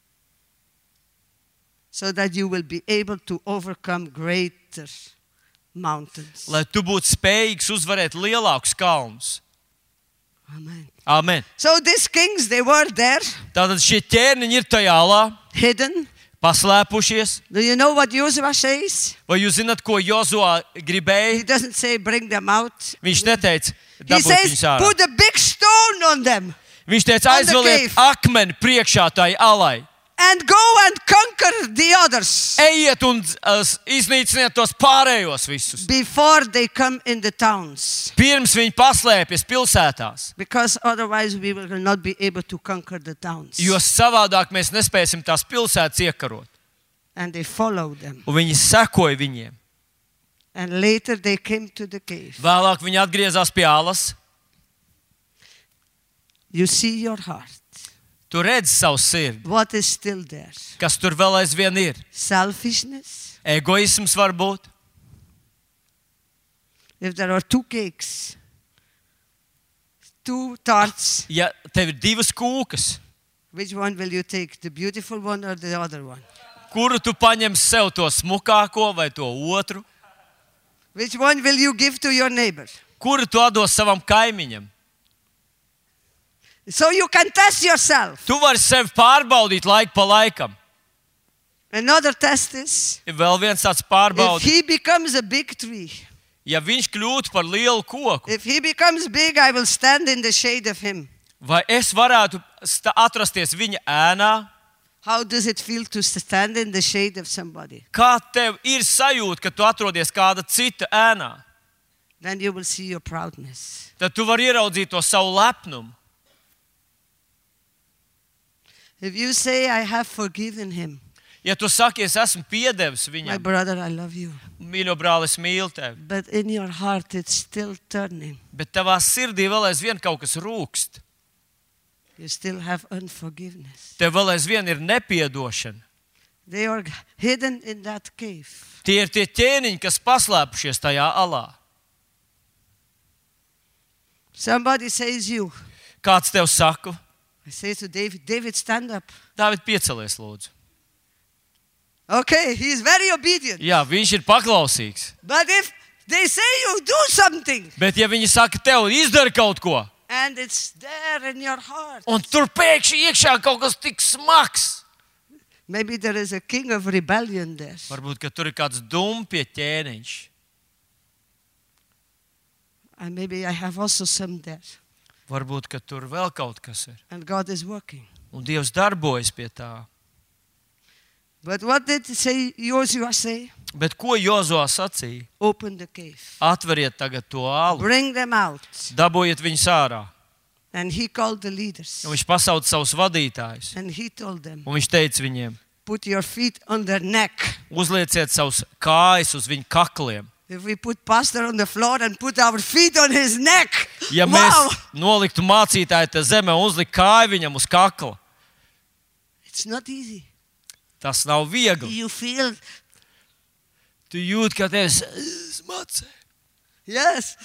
A: so that you will be able to overcome greater mountains.
B: lai tu būtu spējīgs uzvarēt lielākus kalnus.
A: Amen.
B: Amen.
A: So these kings, they were there,
B: Tātad šie ķērniņi ir tajā alā,
A: hidden.
B: paslēpušies.
A: Do you know what Joshua says?
B: Vai jūs zināt, ko Jozua
A: He
B: gribēja?
A: doesn't say bring them out.
B: Viņš neteica,
A: He
B: dabūt
A: says,
B: viņus ārā.
A: put a big stone on them
B: Viņš teica,
A: on the
B: aizveliet
A: cave.
B: akmeni priekšā tai alai.
A: and go and conquer the others
B: Ejiet un iznīciniet tos pārējos visus.
A: before they come in the towns.
B: Pirms viņi paslēpjas pilsētās.
A: Because otherwise we will not be able to conquer the towns.
B: Jo savādāk mēs nespēsim tās pilsētas iekarot.
A: And they followed them.
B: Un viņi sekoja viņiem.
A: And later they came to the cave.
B: Vēlāk viņi atgriezās pie alas.
A: You see your heart.
B: Tu redzi savu sirdi,
A: What is still there?
B: kas tur vēl aizvien ir.
A: Selfishness.
B: Egoisms var būt.
A: If there are two cakes, two tarts,
B: Ja tev ir divas kūkas,
A: which one will you take? The beautiful one or the other one?
B: kuru tu paņemsi sev, to smukāko vai to otru?
A: Which one will you give to your neighbor?
B: Kuru tu dos savam kaimiņam?
A: So you can test yourself.
B: Tu vari sevi pārbaudīt laiku pa laikam.
A: Another test is,
B: Ir vēl viens tāds
A: if
B: pārbaudījums.
A: he becomes a big tree,
B: Ja viņš kļūtu par lielu koku,
A: if he becomes big, I will stand in the shade of him.
B: vai es varētu atrasties viņa ēnā?
A: How does it feel to stand in the shade of somebody?
B: Kā tev ir sajūta, ka tu atrodies kāda cita ēnā?
A: Then you will see your proudness.
B: Tad tu vari ieraudzīt to savu lepnumu.
A: If you say, I have forgiven him,
B: Ja tu saki, es esmu piedevis
A: my
B: viņam,
A: brother, I love you.
B: mīļo brāli, es mīlu tevi,
A: But in your heart, it's still turning.
B: bet tavā sirdī vēl aizvien kaut kas rūkst.
A: You still have unforgiveness.
B: Tev vēl aizvien ir nepiedošana.
A: They are hidden in that cave.
B: Tie ir tie ķēniņi, kas paslēpušies tajā alā.
A: Somebody says you.
B: Kāds tev saka?
A: I say to David, David, stand up.
B: Dāvid, piecelies, lūdzu.
A: Okay, he is very obedient.
B: Jā, viņš ir paklausīgs.
A: But if they say you do something,
B: Bet ja viņi saka, tev izdara kaut ko,
A: and it's there in your heart,
B: un tur pēkšņi iekšā kaut kas tik smags,
A: maybe there is a king of rebellion there.
B: varbūt, ka tur ir kāds dumpie ķēniņš.
A: And maybe I have also some there.
B: Varbūt, ka tur vēl kaut kas ir.
A: And God is working.
B: Un Dievs darbojas pie tā.
A: But what did Joshua say?
B: Bet ko Jozua sacīja?
A: Open the cave.
B: Atveriet tagad to alu,
A: Bring them out.
B: dabūjiet viņus ārā.
A: And he called the leaders.
B: Un viņš pasauca savus vadītājus.
A: And he told them,
B: Un viņš teica viņiem,
A: put your feet on their neck.
B: uzlieciet savus kājas uz viņu kakliem.
A: If we put pastor on the floor and put our feet on his neck,
B: Ja
A: wow,
B: mēs noliktu mācītāju te zemē un uzlikt kāju viņam uz kakla,
A: it's not easy.
B: tas nav viegli.
A: You feel
B: Tu jūti, ka tevis smacē.
A: Yes.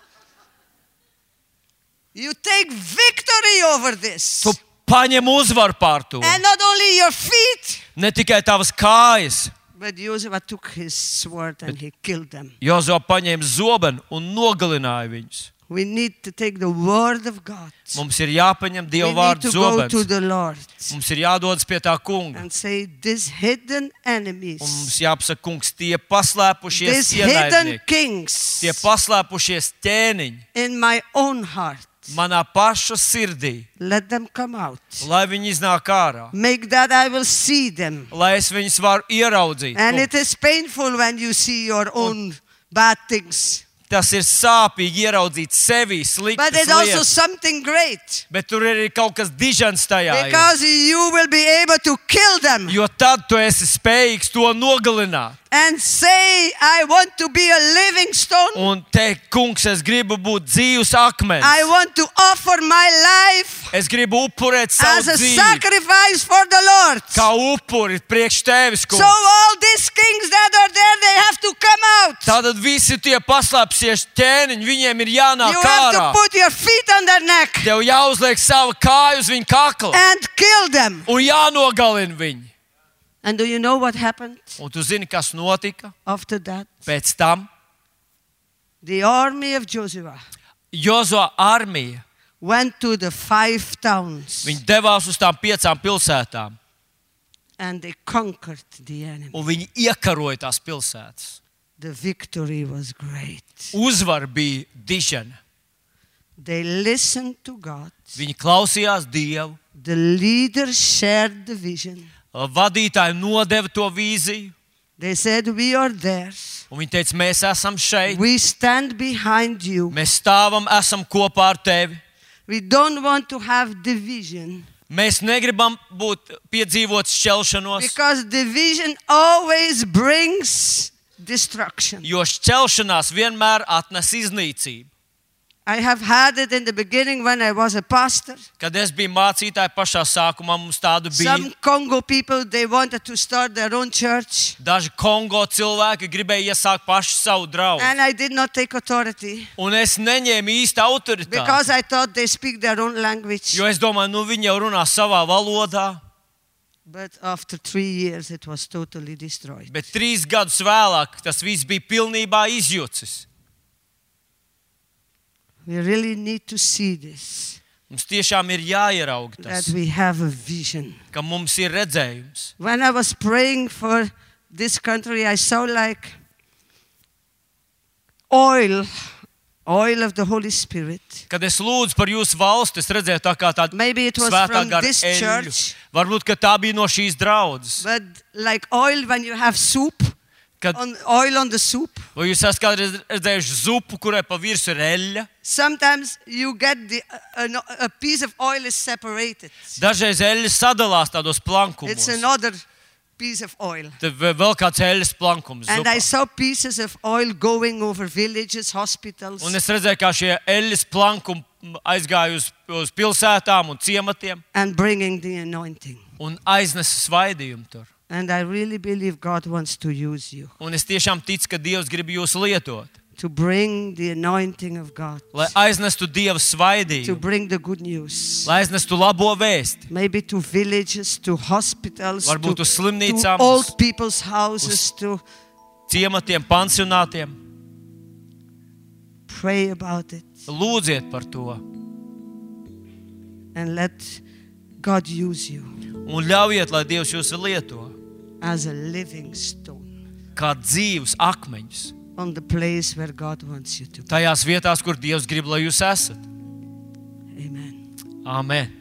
A: You take victory over this.
B: Tu paņem uzvaru pār to.
A: And not only your feet,
B: Ne tikai tavas kājas.
A: but Joshua took his sword and he killed them.
B: Jozo paņēma zobenu un nogalināja viņus.
A: We need to take the word of God.
B: Mums ir jāpaņem
A: We
B: Dieva
A: need
B: vārdu
A: to go to
B: zobens.
A: the Lord
B: Mums ir jādodas pie tā kunga.
A: and say, these hidden
B: Un mums
A: enemies,
B: jāpasaka, kungs, tie paslēpušies
A: these hidden
B: ienaidnieki,
A: kings
B: tie paslēpušies ķēniņi
A: in my own heart,
B: manā paša sirdī,
A: let them come out.
B: lai viņi iznāk ārā,
A: Make that I will see them.
B: lai es viņus varu ieraudzīt.
A: And
B: Kungs,
A: it is painful when you see your own bad things.
B: tas ir sāpīgi ieraudzīt sevī
A: But
B: sliktas
A: it's also
B: lietas,
A: something great.
B: bet tur ir arī kaut kas dižans tajā. ir.
A: Because you will be able to kill them
B: Jo tad tu esi spējīgs to nogalināt.
A: and say, I want to be a living stone.
B: Un teikt, kungs, es gribu būt dzīvs akmens.
A: I want to offer my life
B: Es gribu upurēt
A: as
B: savu
A: a
B: dzīvi.
A: sacrifice for the Lord.
B: Kā upuri priekš tevis,
A: So
B: kungs.
A: all these kings that are there, they have to come out.
B: Tātad visi tie paslēpsies ķēniņi, viņiem ir jānāk
A: You have
B: ārā.
A: to put your feet on their neck
B: Tev jāuzliek sava kāja uz viņa kakla
A: and kill them.
B: un jānogalina viņi.
A: And do you know what happened
B: Un tu zini, kas notika
A: after that?
B: pēc tam?
A: The army of Joshua
B: Jozo armija,
A: went to the 5 towns
B: viņi devās uz tām 5 pilsētām
A: and they conquered the enemy.
B: un viņi iekaroja tās pilsētas.
A: The victory was great.
B: Uzvara bija dižana.
A: They listened to God.
B: Viņi klausījās Dievu,
A: The leaders shared the vision.
B: vadītāji nodeva to vīziju
A: They said, we are there.
B: un viņi teica, mēs esam šeit,
A: We stand behind you.
B: mēs stāvam, esam kopā ar tevi.
A: We don't want to have division
B: Mēs negribam piedzīvot šķelšanos,
A: because division always brings destruction.
B: jo šķelšanās vienmēr atnes iznīcību.
A: I have had it in the beginning when I was a pastor.
B: Kad es biju mācītāji pašā sākumā, mums tādu bija.
A: Some Congo people, they wanted to start their own church.
B: Daži Kongo cilvēki gribēja iesākt pašu savu draugu.
A: And I did not take authority
B: Un es neņēmu īstu autoritāti,
A: because I thought they speak their own language.
B: jo es domāju, nu viņi jau runā savā valodā.
A: But after 3 years, it was totally destroyed.
B: Bet 3 gadus vēlāk tas viss bija pilnībā izjucis.
A: We really need to see this,
B: Mums tiešām ir jāieraug
A: that
B: tas,
A: we have a vision.
B: ka mums ir redzējums.
A: When I was praying for this country, I saw like oil of the Holy Spirit.
B: Kad es lūdzu par jūsu valsti, es redzēju tā kā tādu
A: Maybe it was
B: svētā
A: from
B: gara
A: this
B: eļļu.
A: church,
B: Varbūt, ka tā bija no šīs draudzes.
A: but like oil when you have soup,
B: Kad,
A: oil on the soup.
B: vai jūs esat kādreiz redzējuši zupu, kurai pa virsmu ir eļļa?
A: Sometimes you get a piece of oil is separated.
B: Dažreiz eļļas sadalās tādos
A: It's
B: plankumos.
A: another piece of oil.
B: Tad vēl kāds eļļas plankums.
A: And I
B: Zupā.
A: saw pieces of oil going over villages, hospitals.
B: Un es redzēju, kā šie eļļas plankumi aizgāja uz pilsētām un ciematiem
A: And bringing the anointing.
B: un aiznesa svaidījumu tur.
A: And I really believe God wants to use you
B: Un es tiešām ticu, ka Dievs grib jūs lietot,
A: to bring the anointing of God,
B: lai aiznestu Dieva
A: to
B: svaidījumu,
A: bring the good news.
B: lai aiznestu labo vēsti.
A: Maybe to villages, to hospitals,
B: Varbūt uz
A: to
B: slimnīcām, uz
A: old people's houses, to
B: ciematiem, pansionātiem.
A: pray about it
B: Lūdziet par to
A: and let God use you
B: un ļaujiet, lai Dievs jūs lieto
A: as a living stone
B: kā dzīvus akmeņus.
A: on the place where God wants you to be.
B: Tajās vietās, kur Dievs grib, lai jūs esat.
A: Amen.
B: Amen.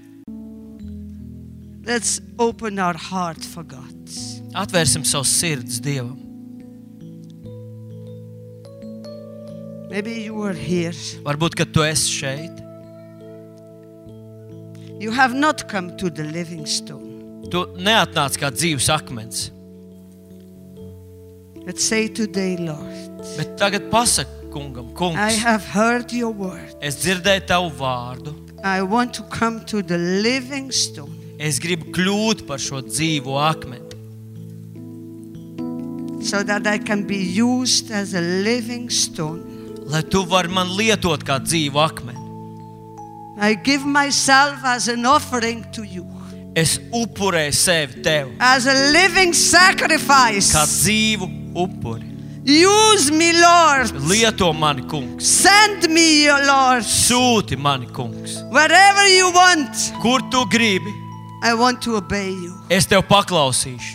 A: Let's open our heart for God.
B: Atvērsim savus sirdis Dievam.
A: Maybe you are here.
B: Varbūt, ka tu esi šeit.
A: You have not come to the living stone.
B: Tu neatnāc kā dzīvs akmens.
A: Let's say today, Lord,
B: Bet tagad pasaki kungam,
A: I
B: kungs,
A: have heard your word.
B: es dzirdēju tavu vārdu.
A: I want to come to the living stone.
B: Es gribu kļūt par šo dzīvo akmeni.
A: so that I can be used as a living stone.
B: Lai tu vari man lietot kā dzīvu akmeni.
A: I give myself as an offering to you,
B: Es upurēju sevi tev
A: as a living sacrifice.
B: kā dzīvu upuri.
A: Use me, Lord.
B: Lieto mani, kungs.
A: Send me, Lord.
B: Sūti mani, kungs.
A: Wherever you want,
B: Kur tu gribi,
A: I want to obey you.
B: es tev paklausīšu.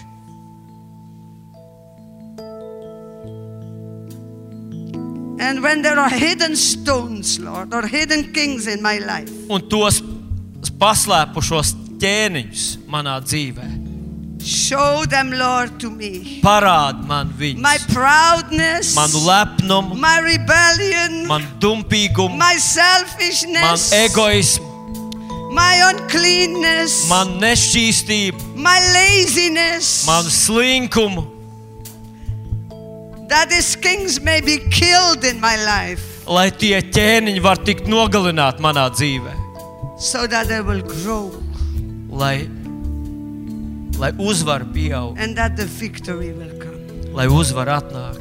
A: And when there are hidden stones, Lord, or hidden kings in my life,
B: Un tos paslēpušos ķēniņus manā dzīvē.
A: show them, Lord, to me.
B: Parādi man
A: My
B: viņus.
A: proudness,
B: Manu lepnumu,
A: my rebellion,
B: manu dumpīgumu,
A: my
B: manu
A: selfishness,
B: egoismu,
A: my uncleanness,
B: manu nešķīstību,
A: my laziness,
B: manu slinkumu,
A: that these kings may be killed in my life,
B: lai tie ķēniņi var tikt nogalināti manā dzīvē.
A: so that I will grow
B: Lai uzvara pieaug,
A: and that the victory will come.
B: lai uzvara atnāk.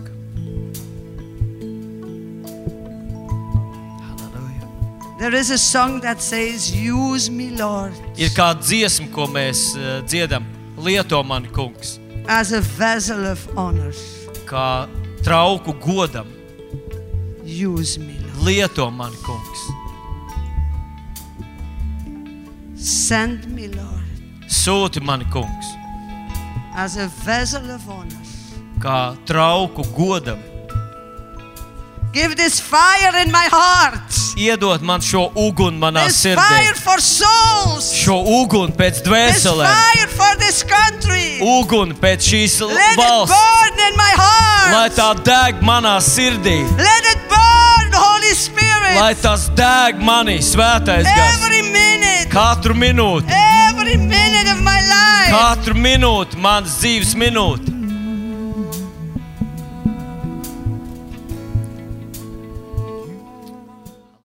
B: Halleluja.
A: There is a song that says, use me, Lord,
B: Ir kāda dziesma, ko mēs dziedam. Lieto mani, kungs,
A: as a vessel of honor.
B: kā trauku godam.
A: Use me, Lord.
B: Lieto mani, kungs.
A: Send me, Lord,
B: Sūti mani, kungs,
A: as a vessel of honor.
B: kā trauku godam.
A: Give this fire in my heart,
B: Iedod man šo uguni manā
A: this
B: sirdī.
A: fire for souls,
B: Šo uguni pēc
A: this
B: dvēselēm.
A: fire for this country.
B: Uguni pēc šīs
A: Let it
B: valsts.
A: burn in my heart.
B: Lai tā deg manā sirdī.
A: Let it burn, Holy Spirit.
B: Lai tas deg manī, svētais gars.
A: Every minute,
B: Katru minūti.
A: every minute of my life.
B: Katru minūti, manas dzīves minūti.